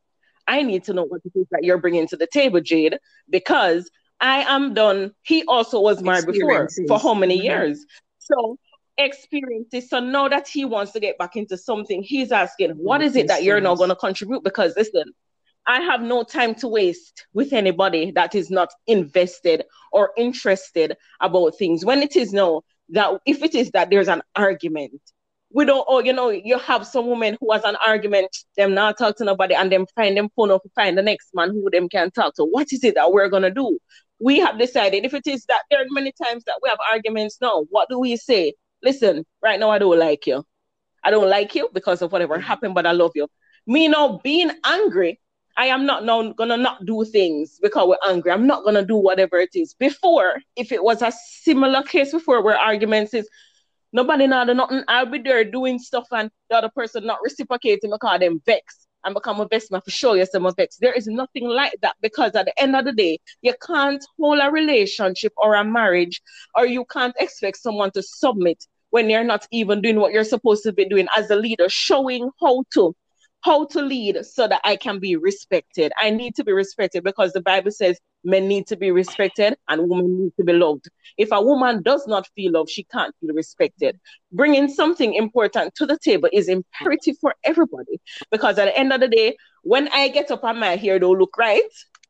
I need to know what it is that you're bringing to the table, Jade, because I am done. He also was married before for how many mm-hmm. years? So experiences. So now that he wants to get back into something, he's asking, what is it that you're not going to contribute? Because listen, I have no time to waste with anybody that is not invested or interested about things. When it is now that if it is that there's an argument, we don't, oh, you know, you have some women who has an argument, them not talk to nobody, and them find them phone up to find the next man who them can talk to. What is it that we're going to do? We have decided if it is that there are many times that we have arguments now, what do we say? Listen, right now I don't like you. I don't like you because of whatever happened, but I love you. Me now being angry, I am not now going to not do things because we're angry. I'm not going to do whatever it is. Before, if it was a similar case before where arguments is, nobody know nothing. I'll be there doing stuff and the other person not reciprocating because them vex and become a best man for show you some vex. There is nothing like that because at the end of the day, you can't hold a relationship or a marriage, or you can't expect someone to submit when you're not even doing what you're supposed to be doing as a leader, showing how to how to lead so that I can be respected. I need to be respected because the Bible says men need to be respected and women need to be loved. If a woman does not feel loved, she can't feel respected. Bringing something important to the table is imperative for everybody because at the end of the day, when I get up and my hair don't look right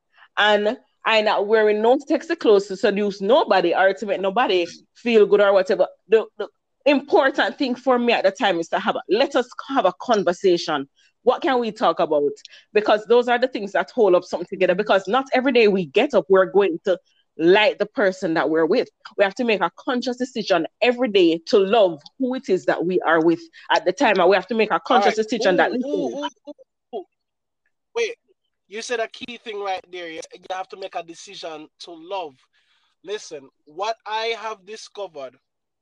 and I'm not wearing no sexy clothes to seduce nobody or to make nobody feel good or whatever, the, the important thing for me at the time is to have a, let us have a conversation. What can we talk about? Because those are the things that hold up something together. Because not every day we get up, we're going to like the person that we're with. We have to make a conscious decision every day to love who it is that we are with at the time. And we have to make a conscious right. decision ooh, that... Ooh, ooh, ooh. Wait, you said a key thing right there. You have to make a decision to love. Listen, what I have discovered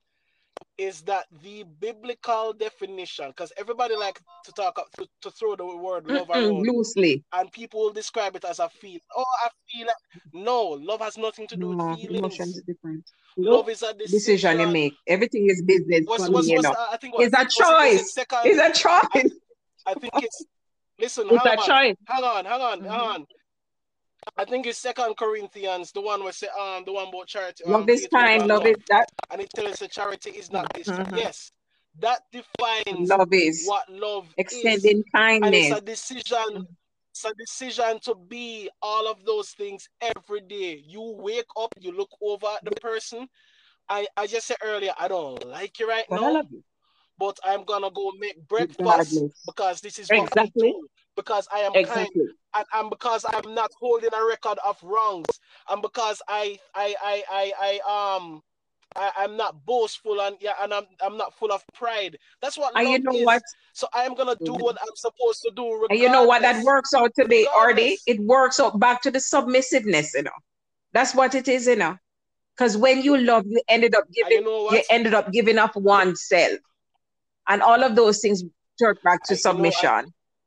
is that the biblical definition, because everybody like to talk to, to throw the word love around loosely, and people will describe it as a feel. Oh, I feel like no, love has nothing to do no, with feelings. Emotions are different. Love is a decision. decision you make. Everything is business. What's, for what's, me, what's, you know. I think what, it's a choice. It second, it's a choice. I, I think it's listen. It's hang, a on, choice. hang on, hang on, mm-hmm. hang on. I think it's Second Corinthians, the one where say um the one about charity. Love um, is kind, love is that, and it tells us that charity is not this. mm-hmm. Yes, that defines love is what love extending is. kindness. And it's a decision. It's a decision to be all of those things every day. You wake up, you look over at the person. I I just said earlier, I don't like you right but now, I love you. but I'm gonna go make breakfast because this is what exactly. we do. Because I am exactly. kind, and, and because I'm not holding a record of wrongs, and because I I I I, I um I, I'm not boastful and yeah, and I'm I'm not full of pride. That's what and love you know is. what? So I am gonna do what I'm supposed to do. Regardless. And you know what that works out to be, Ardy? It works out back to the submissiveness, you know. That's what it is, you know. Because when you love, you ended up giving, you, know you ended up giving up oneself, and all of those things turn back to I, submission. You know,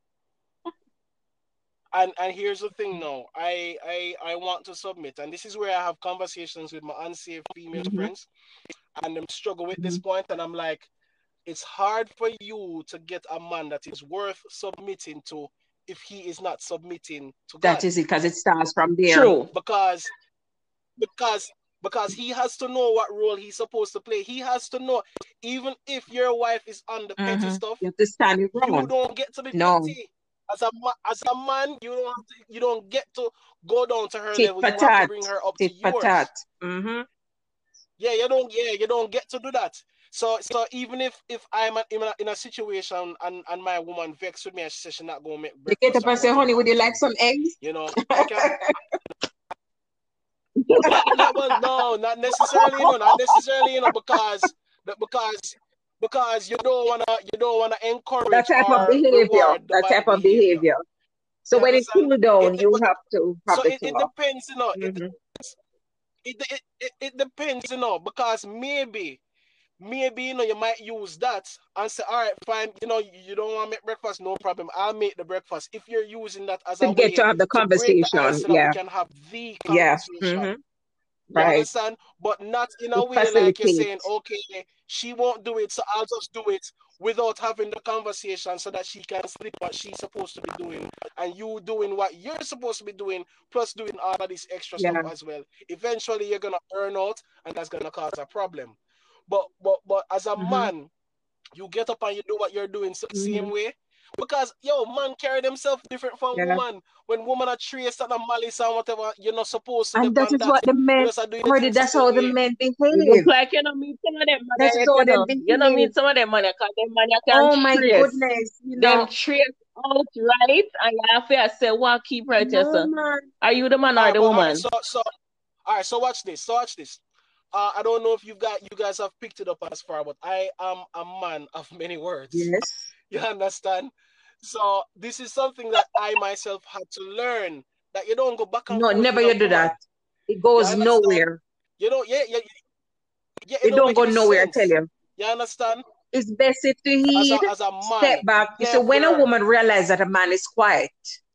I, And and here's the thing now, I, I I want to submit, and this is where I have conversations with my unsafe female mm-hmm. friends, and them struggle with mm-hmm. this point, and I'm like, it's hard for you to get a man that is worth submitting to if he is not submitting to God. That is it, because it starts from there. True. Because because because he has to know what role he's supposed to play. He has to know, even if your wife is on the mm-hmm. petty stuff, you have to stand your ground. You don't get to be no. petty. As a as a man, you don't have to, you don't get to go down to her Tit level. patat. You have to bring her up Tit to yours. patat. Mm-hmm. Yeah, you don't. Yeah, you don't get to do that. So, so even if if I'm in a, in a situation and, and my woman vexed with me and she says she's not going to make breakfast, you get up and say, honey, would you like some eggs? You know, I can. no, well, no, not necessarily. You know, not necessarily. You know, because because. Because you don't wanna, you don't wanna encourage that type of behavior. That type of behavior. So when it cools down, it, you it, have to have so the it, thing it off. depends, you know. Mm-hmm. It, it, it, it depends, you know, because maybe, maybe, you know, you might use that and say, all right, fine, you know, you don't want to make breakfast, no problem. I'll make the breakfast. If you're using that as To a get way to have the to break the ice conversation. so that we Yeah. can have the Yeah. conversation. Mm-hmm. You Right. understand? But not in a To way like you're facilitate. saying, okay, she won't do it, so I'll just do it without having the conversation so that she can sleep what she's supposed to be doing, and you doing what you're supposed to be doing, plus doing all of this extra Yeah. stuff as well. Eventually, you're gonna burn out, and that's gonna cause a problem. But but but as a Mm-hmm. man, you get up and you do what you're doing the Mm-hmm. same way. Because, yo, man carry themselves different from Yeah. woman. When woman are trace and a malice and whatever, you're not supposed to And that depend is that. what the men, You just are doing the or things that's the how same the way. men It behave. look like you know meet some of them man That's yet, how you them know. behave. You know meet some of them man because them man you can Oh my trace. goodness, you Them know. trace out right and you have to say what keep right No, yourself. man. Are you the man All or right, the but, all right, woman? so so all right, so watch this. So watch this. Uh, I don't know if you've got you guys have picked it up as far, but I am a man of many words. Yes. You understand? So this is something that I myself had to learn, that you don't go back and No, forth never with a you do woman. that. It You goes understand? nowhere. You don't, yeah, yeah, yeah, it It don't don't make go any nowhere, I tell sense. you. You understand? It's best if to As heed, a as a step man, back. You see, when a never. woman realizes that a man is quiet,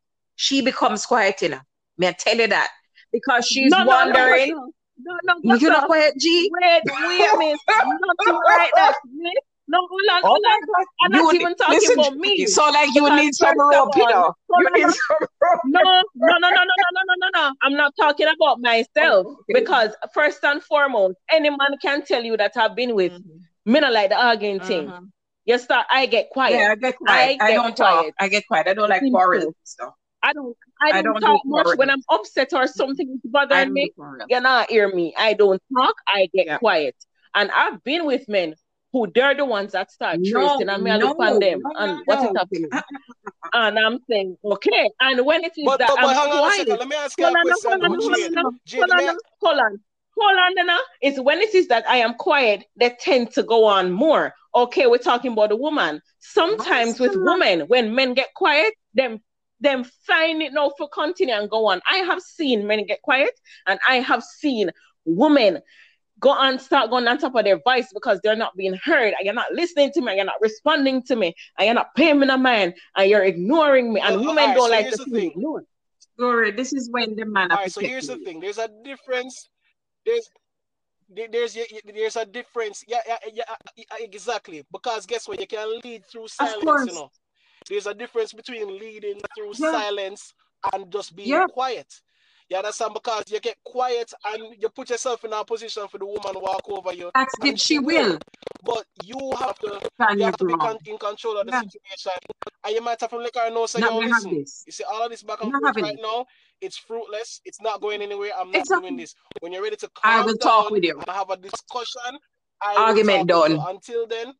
she becomes quiet, you know. May I tell you that? Because she's No, no, no, no, wondering. no. No, no, You're not no. quiet, G? Wait, wait, miss. Nothing like that. Miss. No, hold on, Oh hold my on. God. I'm You not need- even talking listen, about me. so like you Because need some first of rope, you all, know. hold You on, need no. some rope. No, no, no, no, no, no, no, no, no, no. I'm not talking about myself. Okay. Because first and foremost, any man can tell you that I've been with Mm-hmm. me not like the arguing thing. Mm-hmm. You start, I get quiet. Yeah, I get quiet. I I, get don't quiet. talk. I get quiet. I don't like Simple. quarrel stuff. I don't I I don't, don't talk do much when quarrel. I'm upset or something is I bothering don't me. do quarrel. You not hear me. I don't talk, I get Yeah. quiet. And I've been with men who they're the ones that start No, tracing and me I no, look on them no, and no, what it no. happening. And I'm saying, okay. And when it is But that but, but I'm hang on a quiet, second. Let me ask you hold a on, now, question hold on, now, now, hold Jade. on, now, Jade, hold let on, me now, ask, hold on. Hold on, now. It's when it is that I am quiet, they tend to go on more. Okay, we're talking about the woman. Sometimes with Awesome. women, when men get quiet, them them find it now for continue and go on. I have seen men get quiet, and I have seen women go on, start going on top of their voice because they're not being heard, and you're not listening to me, and you're not responding to me, and you're not paying me no mind, and you're ignoring me. well, And all women right, don't so like here's to the feel thing. ignored. Glory, this is when the man All have right, to so take here's the lead. thing. There's a difference. There's there- there's there's a difference. Yeah, yeah, yeah, yeah, exactly. Because guess what? You can lead through Of silence, course. you know. There's a difference between leading through Yeah. silence and just being Yeah. quiet. You understand? Because you get quiet and you put yourself in a position for the woman to walk over you. That's And if she she will. will. But you have to Stand you your have to be con- ground. in control of the Yeah. situation. And you might have to let her know, say, Not yo, me have listen, this. you see all of this back and Not forth having right it. now, it's fruitless. It's not going anywhere. I'm not Exactly. doing this. When you're ready to I calm will talk down with you. and have a discussion, I will Argument talk with you. done. Until then,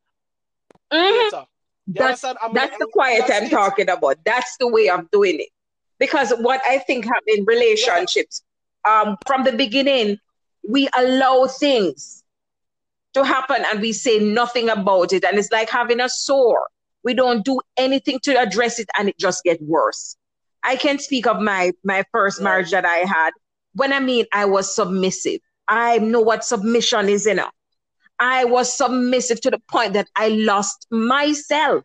Mhm. later. You That's understand? I mean, that's the and quiet that's I'm it. talking about. That's the way I'm doing it. Because what I think happen in relationships, um, from the beginning, we allow things to happen and we say nothing about it. And it's like having a sore. We don't do anything to address it and it just gets worse. I can speak of my my first Right. marriage that I had. When I mean I was submissive, I know what submission is, you know. I was submissive to the point that I lost myself.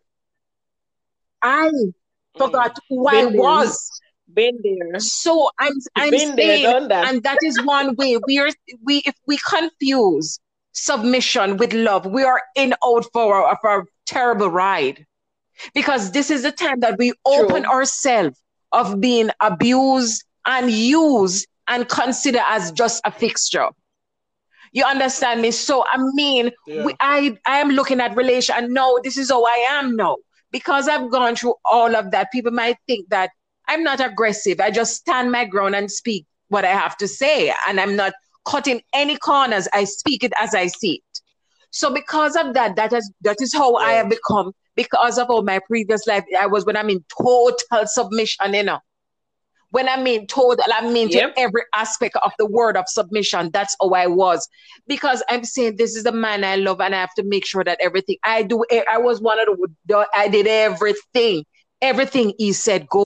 I Mm. forgot who I Been there. was. Been there. So I'm I'm Been there, saying, done that. and that is one way we are we if we confuse submission with love, we are in out for a, for a terrible ride. Because this is the time that we open True. ourselves of being abused and used and consider as just a fixture. You understand me? So I mean, Yeah. we, I I am looking at relation and no, this is how I am now. Because I've gone through all of that, people might think that I'm not aggressive. I just stand my ground and speak what I have to say. And I'm not cutting any corners. I speak it as I see it. So because of that, that is that is how I have Right. become. Because of all my previous life, I was when I'm in total submission, you know. When I mean total, I mean Yep. to every aspect of the word of submission. That's how I was. Because I'm saying this is the man I love, and I have to make sure that everything I do, I was one of the, I did everything. Everything he said, go.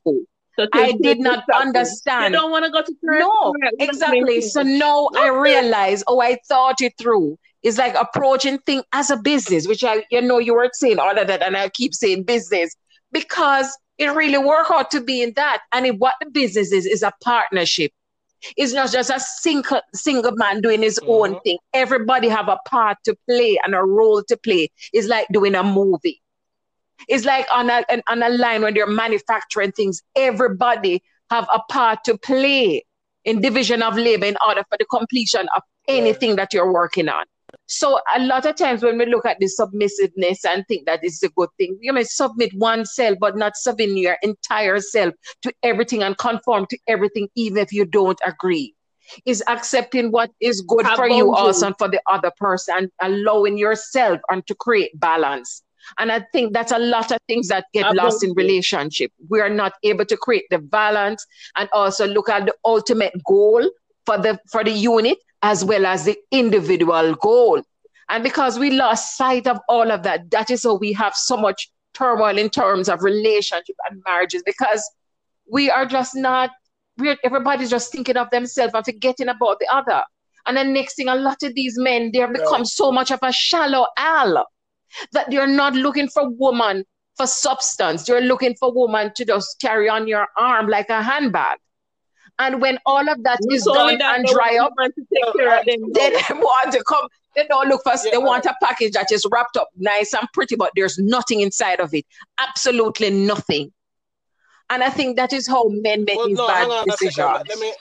So I did not understand. You don't want to go to church? No, exactly. So now I realize, oh, I thought it through. It's like approaching thing as a business, which I, you know, you were saying all of that, and I keep saying business because it really worked out to be in that. And if what the business is, is a partnership. It's not just a single single man doing his mm-hmm. own thing. Everybody have a part to play and a role to play. It's like doing a movie. It's like on a on a line when they're manufacturing things. Everybody have a part to play in division of labor in order for the completion of anything that you're working on. So a lot of times when we look at the submissiveness and think that it's a good thing, you may submit oneself, but not submit your entire self to everything and conform to everything, even if you don't agree. Is accepting what is good Have for boundaries. You also and for the other person, and allowing yourself and to create balance. And I think that's a lot of things that get Have lost boundaries. In relationship. We are not able to create the balance and also look at the ultimate goal for the for the unit as well as the individual goal. And because we lost sight of all of that, that is how we have so much turmoil in terms of relationship and marriages, because we are just not, we're, everybody's just thinking of themselves and forgetting about the other. And the next thing, a lot of these men, they have become right. so much of a shallow Al that they're not looking for woman for substance. They're looking for woman to just carry on your arm like a handbag. And when all of that is done that and dry up, to take care of them. Then they want to come. They don't look for. Yeah, they want right. a package that is wrapped up nice and pretty, but there's nothing inside of it. Absolutely nothing. And I think that is how men make well, these no, bad decisions. Let me.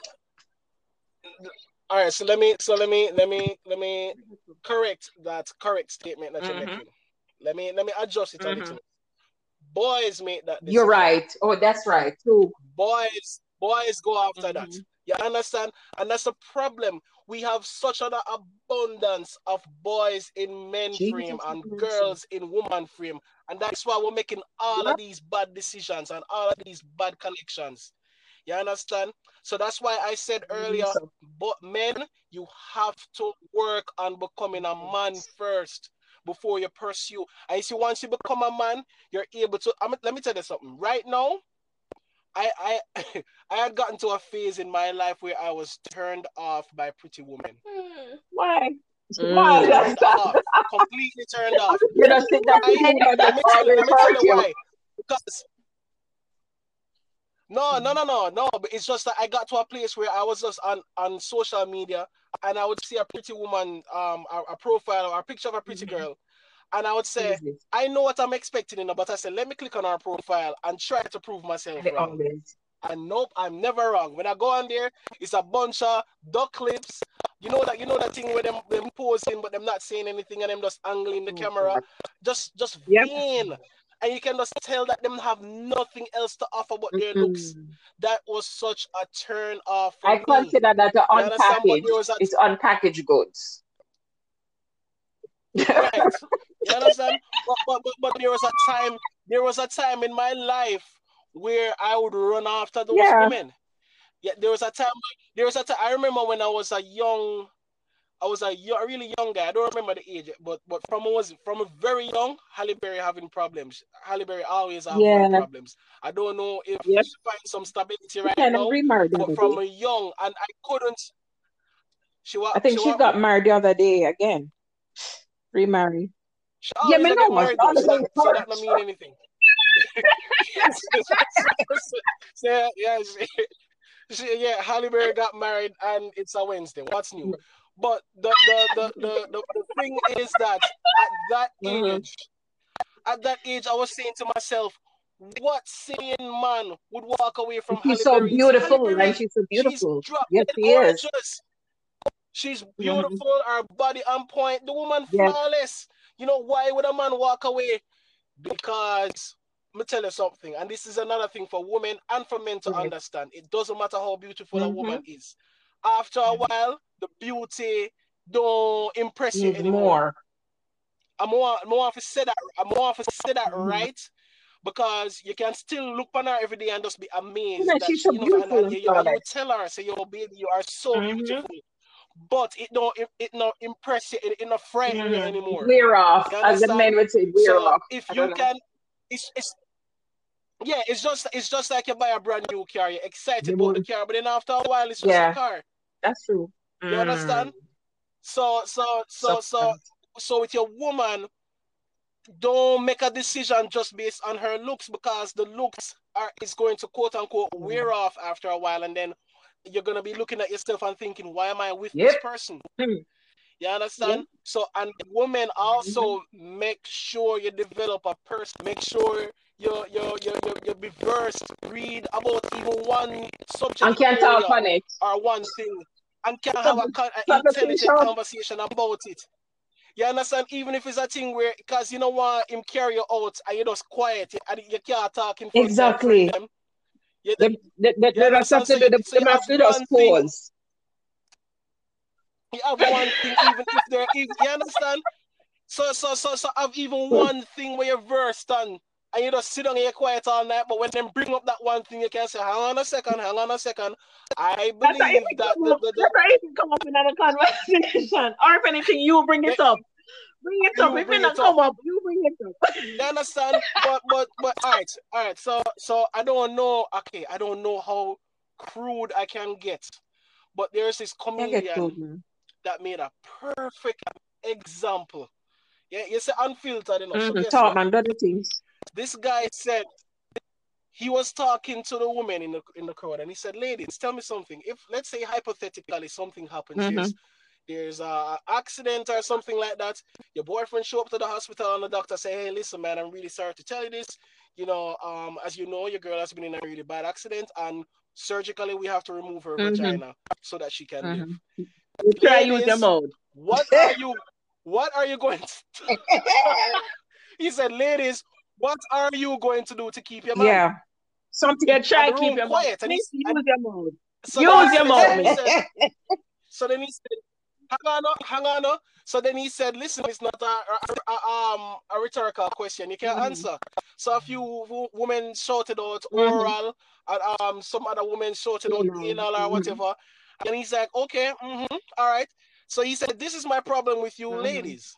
All right. So let me. So let me. Let me. Let me correct that correct statement that mm-hmm. you're making. Let me. Let me adjust it mm-hmm. a little. Boys make that decision. You're right. Oh, that's right. True. Boys. Boys go after mm-hmm. that. You understand? And that's a problem. We have such an abundance of boys in men Jesus frame and Jesus. Girls in woman frame. And that's why we're making all yep. of these bad decisions and all of these bad connections. You understand? So that's why I said earlier, but men, you have to work on becoming a man first before you pursue. And you see, once you become a man, you're able to, I mean, let me tell you something. Right now, I I I had gotten to a phase in my life where I was turned off by pretty women. Mm, why? Mm. Why? Turned off, completely turned off. You know, sit down. Let me tell you, let me tell you why. Because no, no, no, no, no. But it's just that I got to a place where I was just on, on social media and I would see a pretty woman, um, a, a profile or a picture of a pretty mm-hmm. girl. And I would say, Jesus. I know what I'm expecting, you know, but I said, let me click on our profile and try to prove myself they wrong. Always. And nope, I'm never wrong. When I go on there, it's a bunch of duck clips. You know that you know that thing where them them posing, but them not saying anything and them just angling the oh, camera. God. Just just yep. vain. And you can just tell that them have nothing else to offer but their mm-hmm. looks. That was such a turn off. I me. Consider that the unpackaged. It's unpackaged goods. Right. You understand? But, but, but, but there was a time there was a time in my life where I would run after those yeah. women. Yeah, there was a time there was a time I remember when I was a young I was a, young, a really young guy. I don't remember the age, but but from I was from a very young, Halle Berry having problems. Halle Berry always having yeah. problems. I don't know if yep. she finds some stability right yeah, now. But from a young and I couldn't she was I think she, she got married the other day again. Remarried. Yeah, me know. Married, so, that, so that don't mean anything. so, yeah, she, she, yeah, Halle Berry got married and it's a Wednesday. What's new? But the the the, the, the, the thing is that at that mm-hmm. age, at that age, I was saying to myself, what sane man would walk away from she's Halle so Berry? beautiful, Halle Berry, and she's so beautiful. She's yes, she gorgeous. is. She's beautiful, mm-hmm. her body on point, the woman flawless. Yes. You know, why would a man walk away? Because, let me tell you something, and this is another thing for women and for men to mm-hmm. understand. It doesn't matter how beautiful mm-hmm. a woman is. After a while, the beauty don't impress you anymore. More. I'm more, more to say that, I'm more to say that mm-hmm. right, because you can still look on her every day and just be amazed. Yeah, that she's she, so you know, beautiful. and, and you, you, and you tell her, say, yo, baby, you are so mm-hmm. beautiful. But it don't it, it not impress you, it, it not frighten mm-hmm. you anymore. Wear off, as the men would say, wear so off. If you can, it's, it's Yeah, it's just it's just like you buy a brand new car, you're excited about the car, but then after a while it's just yeah. a car. That's true. You mm. understand? So so so so so with your woman, don't make a decision just based on her looks, because the looks are is going to quote unquote mm. wear off after a while, and then you're gonna be looking at yourself and thinking, why am I with yep. this person? Mm. You understand? Yep. So, and women also mm-hmm. make sure you develop a person. Make sure you you you you you be versed, read about even one subject and can talk on it or one thing, and can have a, an intelligent conversation about it. You understand? Even if it's a thing where, because you know what, him carry you out and you just quiet and you can't talk in front exactly. of them. You, the, the, the, you understand? So you, the, so you have one thing. You have one thing, even if they're, you understand? So, so, so, so, have even one thing where you're versed on, and you just sit down and you're quiet all night. But when they bring up that one thing, you can say, "Hang on a second, hang on a second." I believe that the, the, the, that's even come up in another conversation, or if anything, you bring it up. Bring it up. If it not come up, you bring it up. You understand? but, but, but, all right, all right. So, so I don't know. Okay, I don't know how crude I can get, but there's this comedian that made a perfect example. Yeah, you say unfiltered enough. Mm-hmm. So guess Talk, what? man, the things. This guy said he was talking to the women in the in the crowd, and he said, "Ladies, tell me something. If, let's say, hypothetically something happens, mm-hmm. there's there's a accident or something like that. Your boyfriend show up to the hospital, and the doctor say, "Hey, listen, man, I'm really sorry to tell you this. You know, um, as you know, your girl has been in a really bad accident, and surgically we have to remove her mm-hmm. vagina so that she can mm-hmm. live." You try use your mode. What are you? What are you going to? He said, "Ladies, what are you going to do to keep your man?" Yeah, something you try to keep your quiet. And he, use and, your mode. So use your mode. Said, so then he said, "Hang on, hang on." So then he said, "Listen, it's not a, a, a um a rhetorical question. You can't mm-hmm. answer." So a few women shouted out oral, mm-hmm. and um some other women shouted out mm-hmm. anal or whatever. Mm-hmm. And he's like, "Okay, mm-hmm, all right." So he said, "This is my problem with you mm-hmm. ladies.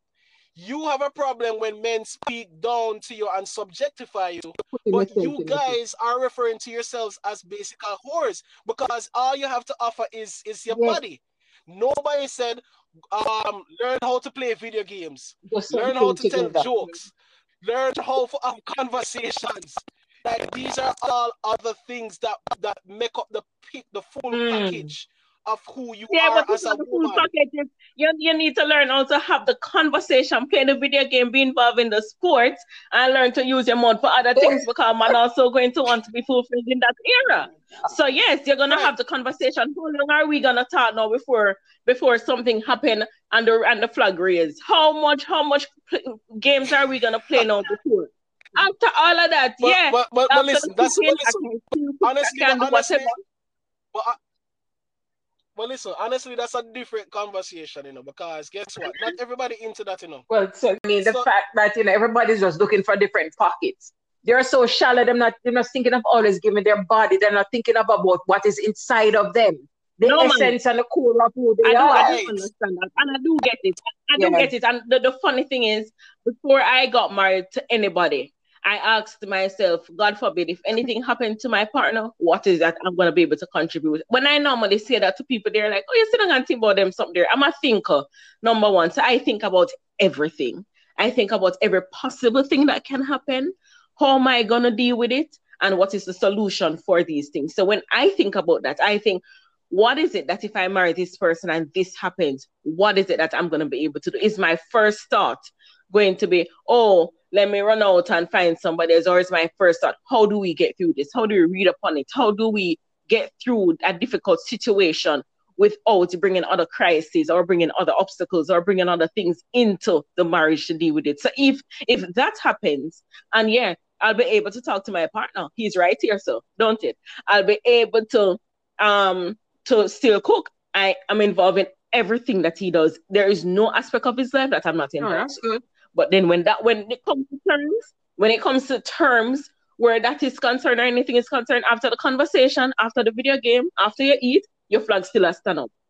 You have a problem when men speak down to you and subjectify you, but you guys are referring to yourselves as basic whores because all you have to offer is, is your yes. body. Nobody said, um, learn how to play video games, Just learn how to tell that. jokes, learn how to have conversations. Like these are all other things that, that make up the, the full mm. package of who you yeah, are but as a woman. Packages, you, you need to learn how to have the conversation, play the video game, be involved in the sports, and learn to use your mouth for other things because man also going to want to be fulfilled in that era. So yes, you're gonna right. have the conversation. How long are we gonna talk now before before something happen and the and the flag raised? How much how much pl- games are we gonna play now before? After all of that, but, yeah. But but, but listen, that's cooking, listen, honestly, but honestly, but I, Well, listen, honestly, that's a different conversation, you know, because guess what? Not everybody into that, you know. Well, so I mean, the so, fact that, you know, everybody's just looking for different pockets. They're so shallow, they're not, they're not thinking of always giving their body. They're not thinking about what is inside of them. The no, essence man. and the core of who they I do, are. I do understand that. And I do get it. I do yeah. get it. And the, the funny thing is, before I got married to anybody, I asked myself, God forbid, if anything happened to my partner, what is that I'm going to be able to contribute? When I normally say that to people, they're like, oh, you're sitting and think about them something there. I'm a thinker, number one. So I think about everything. I think about every possible thing that can happen. How am I going to deal with it? And what is the solution for these things? So when I think about that, I think, what is it that if I marry this person and this happens, what is it that I'm going to be able to do? Is my first thought going to be, oh, let me run out and find somebody else? Or is my first thought, how do we get through this? How do we read upon it? How do we get through a difficult situation without bringing other crises or bringing other obstacles or bringing other things into the marriage to deal with it? So if if that happens, and yeah, I'll be able to talk to my partner. He's right here, so don't it? I'll be able to um to still cook. I am involved in everything that he does. There is no aspect of his life that I'm not involved. Oh, that's good. But then when that when it comes to terms, when it comes to terms where that is concerned or anything is concerned, after the conversation, after the video game, after you eat, your flag still has stand up.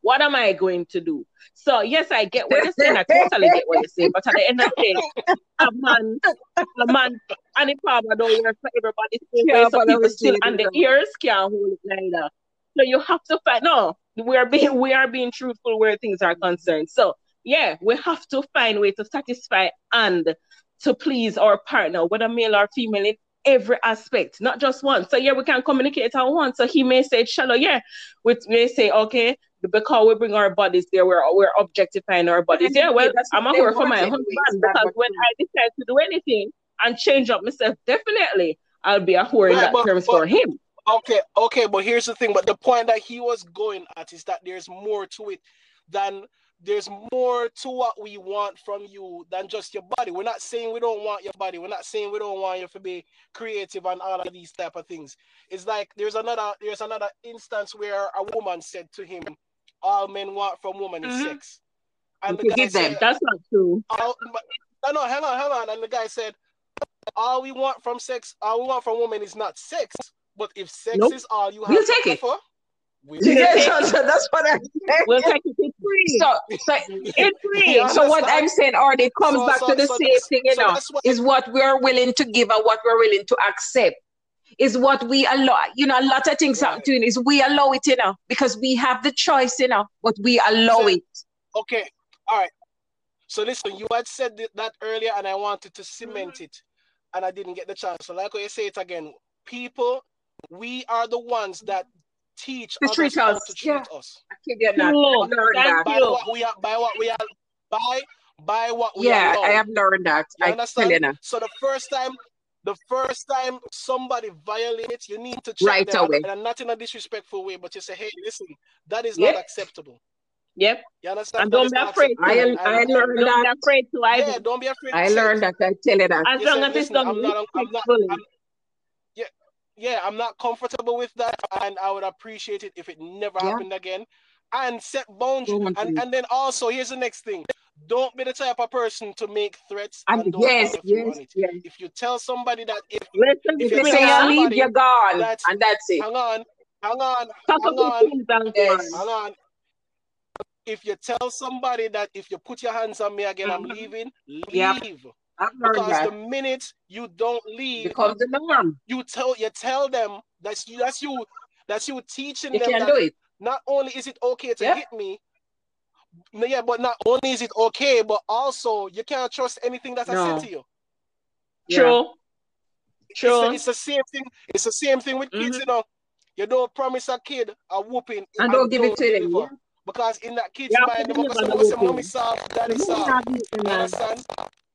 What am I going to do? So yes, I get what you're saying. I totally get what you're saying. But at the end of the day, a man, a man, and it probably don't work for everybody the same way. Yeah, So but I people was still saying, and the you know. ears can't hold it neither. So you have to find. No, we are being we are being truthful where things are concerned. So yeah, we have to find a way to satisfy and to please our partner, whether male or female, in every aspect, not just one. So yeah, we can communicate on one. So he may say shallow, yeah. We may say, okay, because we bring our bodies there, we're we're objectifying our bodies. Yeah, well, That's I'm what a they whore for want my anyways. husband That's because what when I decide to do anything and change up myself, definitely I'll be a whore in Right, that but, terms but for him. okay, okay, but here's the thing. But the point that he was going at is that there's more to it than there's more to what we want from you than just your body. We're not saying we don't want your body. We're not saying we don't want you to be creative and all of these type of things. It's like there's another there's another instance where a woman said to him, "All men want from woman is Mhm. sex," and the To guy give them. said, That's not true. all, "No, no, hang on, hang on," and the guy said, "All we want from sex, all we want from woman is not sex, but if sex Nope. is all you We'll have to take it. offer, we You We'll get take so, it. so that's what I'm saying. We'll take it. It's free. So, so, It's You free. so what understand? I'm saying, or it comes So, back so, to the so same that's thing, you so know, that's why. is what we're willing to give and what we're willing to accept. Is what we allow, you know, a lot of things Right. happening is we allow it, you know, because we have the choice, you know, but we allow So, it. okay, all right. So listen, you had said th- that earlier, and I wanted to cement it, and I didn't get the chance. So, like I say it again, people, we are the ones that teach To others treat how us. to Yeah, treat us I kid you not. True. I've learned Thank that. by you. what we are, by what we are, by by what we Yeah, I allow. have learned that. You I tell understand? you now. So the first time, the first time somebody violates, you need to check Right them, away. and, and not in a disrespectful way, but you say, "Hey, listen, that is Yep. not acceptable." Yep. You understand? And That don't is be not afraid acceptable, I to. and and, I and learned Don't be that. afraid to either. yeah, don't be afraid to I say learned it. that. I tell you that. As You long say, as it's "Listen, done I'm not, I'm not, respectfully. I'm, yeah, yeah, I'm not comfortable with that, and I would appreciate it if it never Yeah. happened again." And set boundaries, and Boundaries. and then also here's the next thing: don't be the type of person to make threats And and don't yes, follow through yes, on it. yes. If you tell somebody that if Listen, if If you you tell say you Springer. leave, somebody you're gone, that and that's it. hang on, hang on, Pack up hang your on, things and go Yes. on. hang on. If you tell somebody that if you put your hands on me again, I'm Mhm. leaving, Yep. leave. I've learned Because that. the minute you don't It leave, becomes the norm. you tell you tell them that's you that's you that's you teaching You them can that do it. not only is it okay to Yep. hit me, no, yeah, but not only is it okay, but also you can't trust anything that I say No. to you. Yeah. True. It's the, True. it's the same thing. It's the same thing with kids, Mhm. you know. You don't promise a kid a whooping And don't and give it don't to them. deliver. Yeah. Because in that kid's You have to mind, they deliver must say, the must say, mommy whooping. soft, The daddy movie soft. not beat the You man. understand?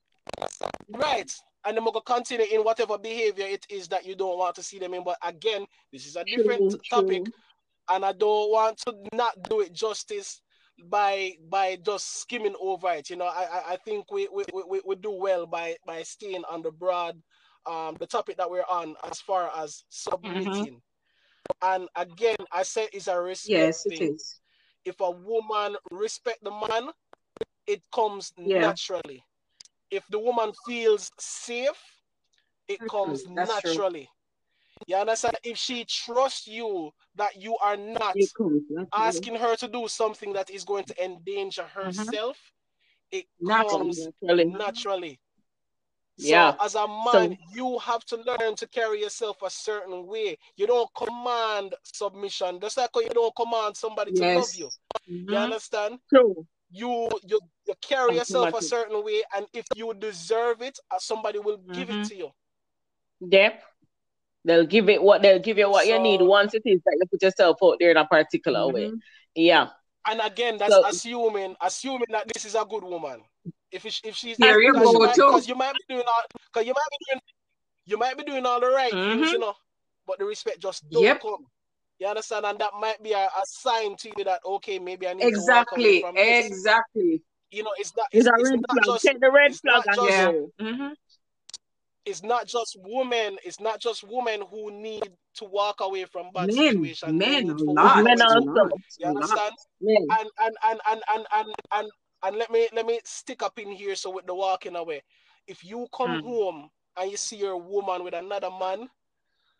Right. And then we're going to continue in whatever behavior it is that you don't want to see them in. But again, this is a different True. topic, True. and I don't want to not do it justice by by just skimming over it. You know, I I, I think we, we, we, we do well by by staying on the broad um the topic that we're on as far as submitting. And again, I said it's a respect Yes, it thing. is. If a woman respect the man, it comes Yeah. naturally. If the woman feels safe, it comes That's true. naturally. You understand? If she trusts you that you are not It comes naturally. asking her to do something that is going to endanger herself, it comes Naturally. Naturally. naturally. Yeah. So as a So man, you have to learn to carry yourself a certain way. You don't command submission. Just like how you don't command somebody to love Yes. you. You mhm. understand? True. You you you carry yourself a Automatic. certain way, and if you deserve it, uh, somebody will give it Mhm. to you. Yep. They'll give it what they'll give you what you need So once it is that you put yourself out there in a particular way. Mhm. Yeah. and again, that's So assuming assuming that this is a good woman. If it, if she's Here you because she go might too. because you might be doing all because you might be doing you might be doing all the right things, mhm. you know, but the respect just don't Yep. come. You understand? And that might be a, a sign to you that okay, maybe I need to walk away Exactly. from this. Exactly. You know, it's not It's it's a it's red not flag. just Take the red it's flag not and just Yeah. go. Mhm. it's not just women, it's not just women who need to walk away from bad Men. situation. Men Men. need A to It's walk lot. men away A too. also. lot. You A lot. understand? Men. And and and and and and and, and let me let me stick up in here. So with the walking away, if you come Mm. home and you see your woman with another man,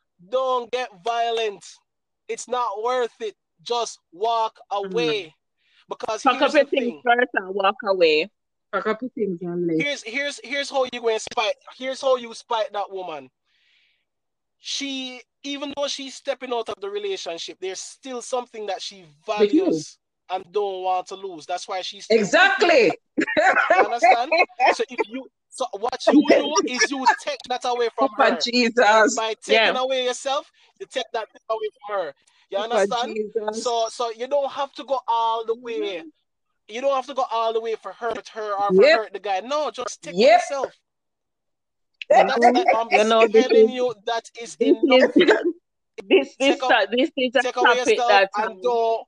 don't get violent. It's not worth it. Just walk Mm. away. Because Pack here's up your the things thing. first and walk away. Pack up your things and leave. Here's here's here's how you go and spite. Here's how you spite that woman. She, even though she's stepping out of the relationship, there's still something that she values and don't want to lose. That's why she's still exactly. You understand? So if you, so what you do is you take that away from Oh, her. Jesus. By, by taking Yeah. away yourself, you take that away from her. You Oh, understand? Jesus. So so you don't have to go all the way. You don't have to go all the way for hurt her or for Yep. hurt the guy. No, just take Yep. yourself. You That's know, that, I'm you know, this telling is you that is this enough. is this this Take, up, this is a take away topic yourself that and um, don't.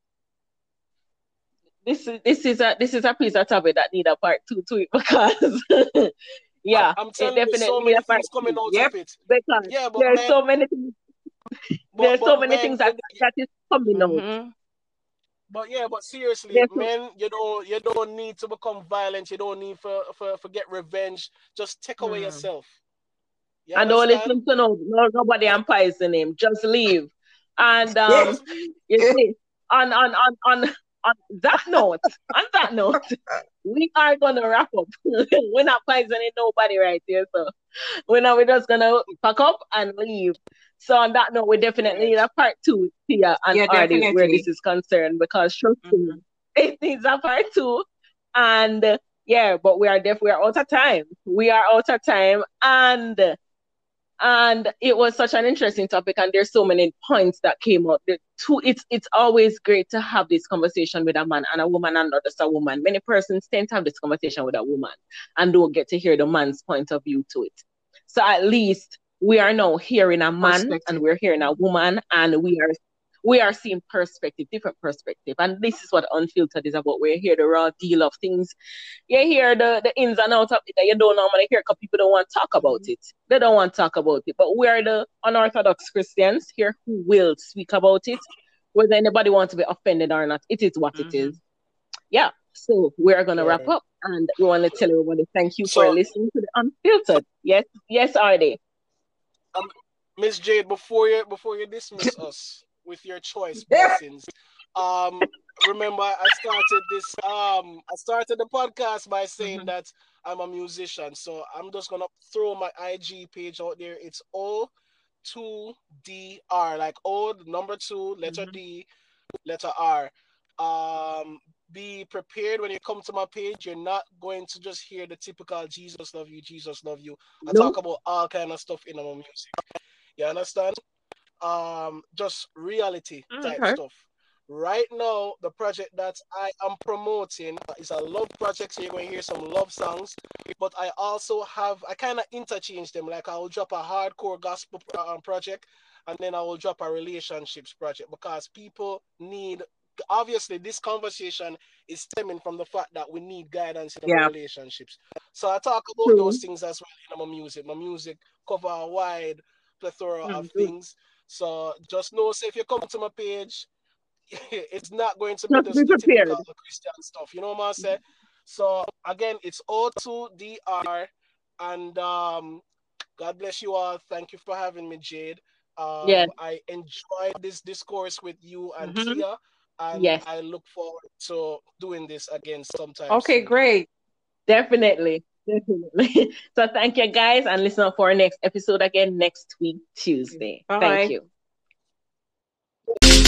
this is this is a this is a piece of topic that need a part two to it because yeah, I'm it telling you, so definitely need many a part things coming two out Yep. of it. because Yeah, but there's man, so many things. but There's so but many men, things that that is coming out. Mm-hmm. But yeah, but seriously, There's so- men, you don't you don't need to become violent. You don't need for for, for get revenge. Just take away Hmm. yourself. You and don't understand? listen to no, no nobody and poison him. Just leave. And Yeah. um, you see, on on on on on that note, on that note, we are gonna wrap up. We're not poisoning nobody right here, so we're now we're just gonna pack up and leave. So on that note, we definitely need a part two here and Yeah, Artie where this definitely. is concerned because trust me, Mhm. it needs a part two. And uh, yeah, but we are def we are out of time. We are out of time and and it was such an interesting topic and there's so many points that came up. The two it's it's always great to have this conversation with a man and a woman and not just a woman. Many persons tend to have this conversation with a woman and don't get to hear the man's point of view to it. So at least we are now hearing a man and Perspective. we're hearing a woman and we are we are seeing perspective, different perspective. And this is what Unfiltered is about. We're here the raw deal of things. You hear the, the ins and outs of it that you don't normally hear because people don't want to talk about it. They don't want to talk about it. But we are the unorthodox Christians here who will speak about it, whether anybody wants to be offended or not. It is what it Mhm. is. Yeah. So we're gonna Yeah. wrap up and we want to tell everybody thank you for So, listening to the Unfiltered. Yes, yes, are they? um, Miss Jade, before you before you dismiss us with your choice Yeah. blessings, um, remember I started this um I started the podcast by saying Mhm. that I'm a musician, so I'm just gonna throw my I G page out there. It's O two D R, like O the number two, letter Mhm. D, letter R. Um, be prepared when you come to my page. You're not going to just hear the typical Jesus love you, Jesus love you. I No. talk about all kind of stuff in my music. You understand? Um, just reality type Okay. stuff. Right now, the project that I am promoting is a love project, so you're going to hear some love songs. But I also have, I kind of interchange them. Like I will drop a hardcore gospel um, project, and then I will drop a relationships project because people need. Obviously, this conversation is stemming from the fact that we need guidance in our Yeah. relationships. So I talk about True. those things as well in my music. My music cover a wide plethora of Mhm. things. So just know, say if you come to my page, it's not going to be Just be just the typical prepared. Christian stuff. You know what I'm saying? So again, it's O two D R, and um, God bless you all. Thank you for having me, Jade. Yes. Um, I enjoyed this discourse with you and Mhm. Tia, and Yes. I look forward to doing this again sometime Okay, soon. great. Definitely. Definitely. So thank you guys and listen up for our next episode again next week, Tuesday. Thank Bye. you.